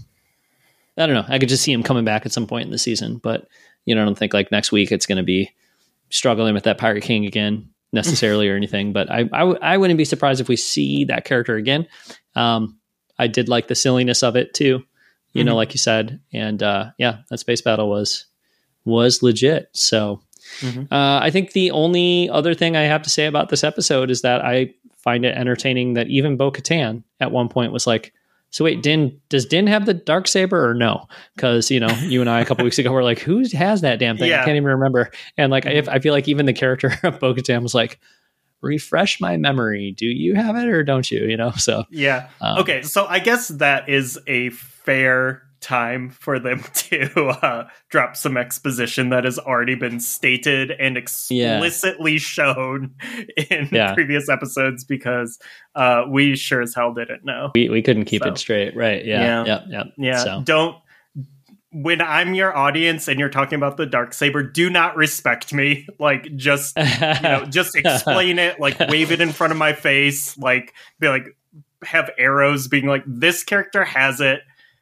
I don't know. I could just see him coming back at some point in the season, but you know, I don't think like next week it's going to be struggling with that Pirate King again. Necessarily or anything, but I, I, w- I wouldn't be surprised if we see that character again. Um, I did like the silliness of it too, you mm-hmm. know, like you said, and uh, yeah, that space battle was was legit. So mm-hmm. uh, I think the only other thing I have to say about this episode is that I find it entertaining that even Bo-Katan at one point was like, so wait, Din, does Din have the Darksaber or no? Because, you know, you and I a couple weeks ago were like, who has that damn thing? Yeah. I can't even remember. And like, if I feel like even the character of Bo-Katan was like, refresh my memory. Do you have it or don't you? You know, so. Yeah. Um, okay. So I guess that is a fair time for them to uh, drop some exposition that has already been stated and explicitly yeah. shown in yeah. previous episodes, because uh, we sure as hell didn't know. We we couldn't keep so. it straight, right? Yeah, yeah, yeah, yeah. yeah. So. Don't. When I'm your audience and you're talking about the Darksaber, do not respect me. Like, just you know, just explain it. Like, wave it in front of my face. Like, be like, have arrows being like, this character has it.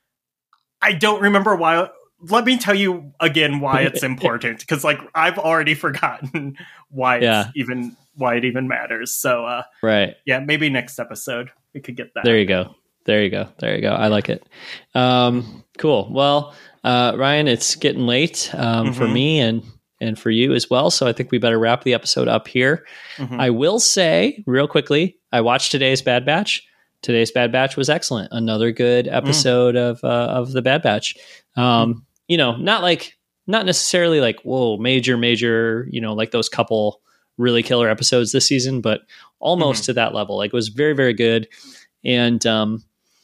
I don't remember why. Let me tell you again why it's important, because like I've already forgotten why yeah. it's even why it even matters. So uh, right, yeah, maybe next episode we could get that. There you go. There you go. There you go. I like it. Um, cool. Well, uh, Ryan, it's getting late um, mm-hmm. for me and and for you as well. So I think we better wrap the episode up here. Mm-hmm. I will say real quickly, I watched today's Bad Batch. Today's Bad Batch was excellent. Another good episode mm. of uh, of the Bad Batch. Um, mm. You know, not like not necessarily like whoa, major, major. You know, like those couple really killer episodes this season, but almost Mhm. to that level. Like, it was very, very good. And um,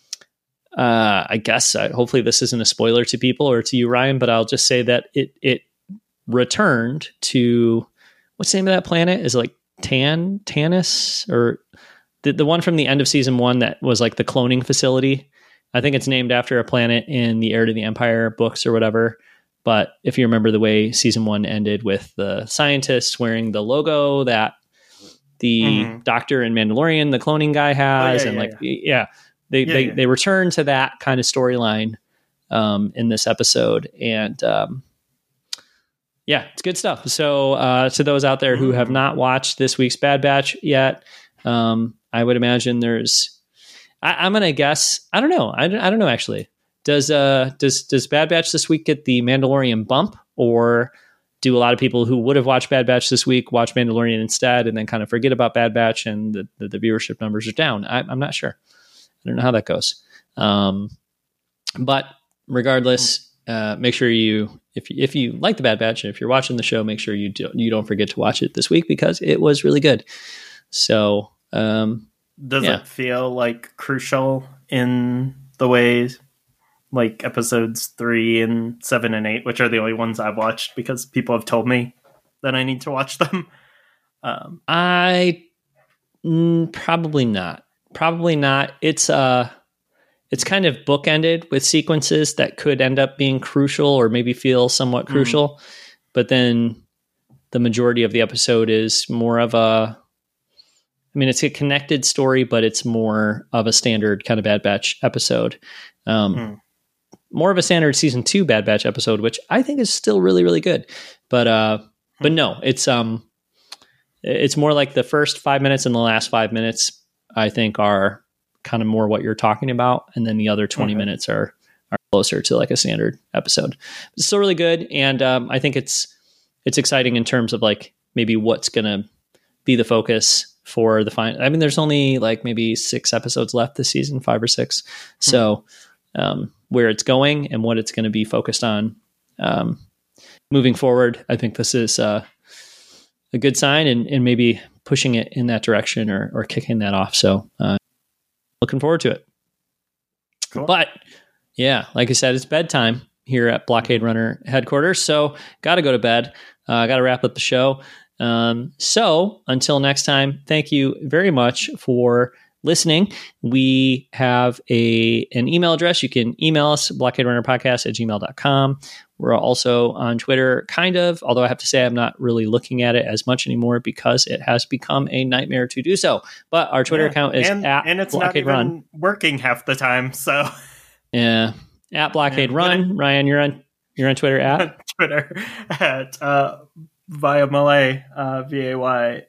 uh, I guess uh, hopefully this isn't a spoiler to people or to you, Ryan, but I'll just say that it it returned to, what's the name of that planet? Is it like Tan Tanis, or the the one from the end of season one that was like the cloning facility? I think it's named after a planet in the Heir to the Empire books or whatever. But if you remember the way season one ended with the scientists wearing the logo that the Mhm. doctor in Mandalorian, the cloning guy, has, Oh, yeah, and yeah, like, yeah. yeah, they, Yeah, they, yeah. they return to that kind of storyline um, in this episode. And um, yeah, it's good stuff. So uh, to those out there who have Mm. not watched this week's Bad Batch yet, um, I would imagine there's, I, I'm going to guess, I don't know. I don't, I don't know actually. Does uh does does Bad Batch this week get the Mandalorian bump, or do a lot of people who would have watched Bad Batch this week watch Mandalorian instead and then kind of forget about Bad Batch and the, the, the viewership numbers are down? I, I'm not sure. I don't know how that goes. Um, but regardless, uh, make sure you, if if you like the Bad Batch and if you're watching the show, make sure you do, you don't forget to watch it this week because it was really good. So um, Does yeah. it feel like crucial in the ways like episodes three and seven and eight, which are the only ones I've watched because people have told me that I need to watch them? Um, I mm, probably not. Probably not. It's uh, it's kind of bookended with sequences that could end up being crucial or maybe feel somewhat crucial, mm. but then the majority of the episode is more of a. I mean, it's a connected story, but it's more of a standard kind of Bad Batch episode. Um, mm. More of a standard season two Bad Batch episode, which I think is still really, really good. But uh, hmm. but no, it's um, it's more like the first five minutes and the last five minutes, I think, are kind of more what you're talking about, and then the other twenty okay. minutes are are closer to like a standard episode. It's still really good, and um, I think it's it's exciting in terms of like maybe what's gonna be the focus for the final. I mean, there's only like maybe six episodes left this season, five or six. Hmm. So. Um, where it's going and what it's going to be focused on um, moving forward. I think this is uh, a good sign and, and maybe pushing it in that direction or, or kicking that off. So uh, looking forward to it. Cool. But yeah, like I said, it's bedtime here at Blockade Runner headquarters. So got to go to bed. Uh, got to wrap up the show. Um, so until next time, thank you very much for listening. We have a an email address. You can email us, blockade runner podcast at gmail dot com. We're also on Twitter, kind of, although I have to say I'm not really looking at it as much anymore because it has become a nightmare to do so. But our Twitter yeah. account is and, at and it's Blockade not even Run. Working half the time. So yeah, at Blockade yeah, Run. It, Ryan, you're on you're on Twitter at on Twitter at uh, Via Malay, uh, V A Y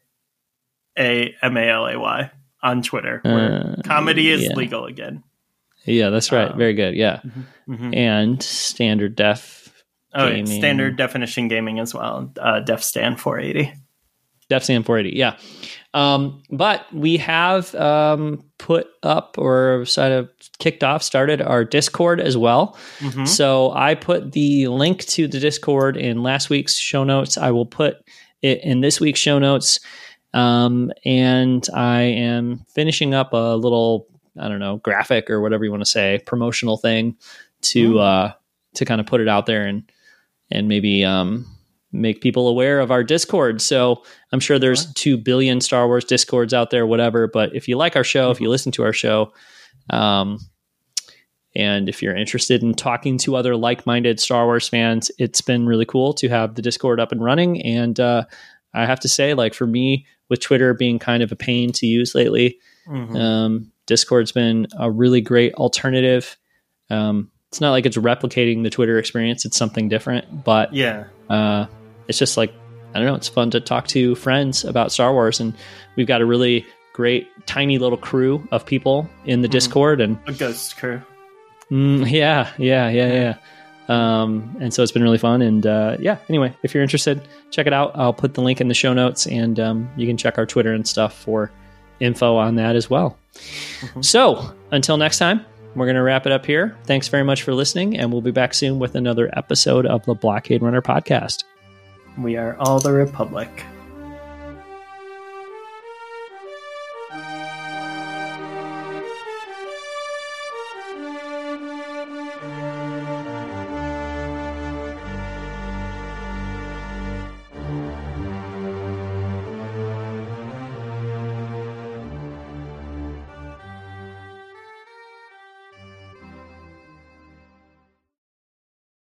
A M A L A Y. On Twitter, where uh, comedy is yeah. legal again. Yeah, that's right. Um, Very good. Yeah. Mm-hmm, mm-hmm. And standard def oh, gaming. Yeah, standard definition gaming as well. Uh, Def Stan four eighty. Def Stan four eighty, yeah. Um, but we have um, put up or sort of kicked off, started our Discord as well. Mm-hmm. So I put the link to the Discord in last week's show notes. I will put it in this week's show notes. Um, and I am finishing up a little, I don't know, graphic or whatever you want to say, promotional thing to, mm. uh, to kind of put it out there and, and maybe, um, make people aware of our Discord. So I'm sure there's sure. two billion Star Wars Discords out there, whatever, but if you like our show, mm-hmm. if you listen to our show, um, and if you're interested in talking to other like-minded Star Wars fans, it's been really cool to have the Discord up and running. And, uh, I have to say, like, for me, with Twitter being kind of a pain to use lately, mm-hmm. um, Discord's been a really great alternative. Um, it's not like it's replicating the Twitter experience. It's something different. But yeah, uh, it's just like, I don't know, it's fun to talk to friends about Star Wars. And we've got a really great, tiny little crew of people in the mm-hmm. Discord. And a ghost crew. Mm, yeah, yeah, yeah, yeah. Um, and so it's been really fun. And uh, yeah, anyway, if you're interested, check it out. I'll put the link in the show notes, and um, you can check our Twitter and stuff for info on that as well. Mm-hmm. So until next time, we're going to wrap it up here. Thanks very much for listening, and we'll be back soon with another episode of the Blockade Runner podcast. We are all the Republic.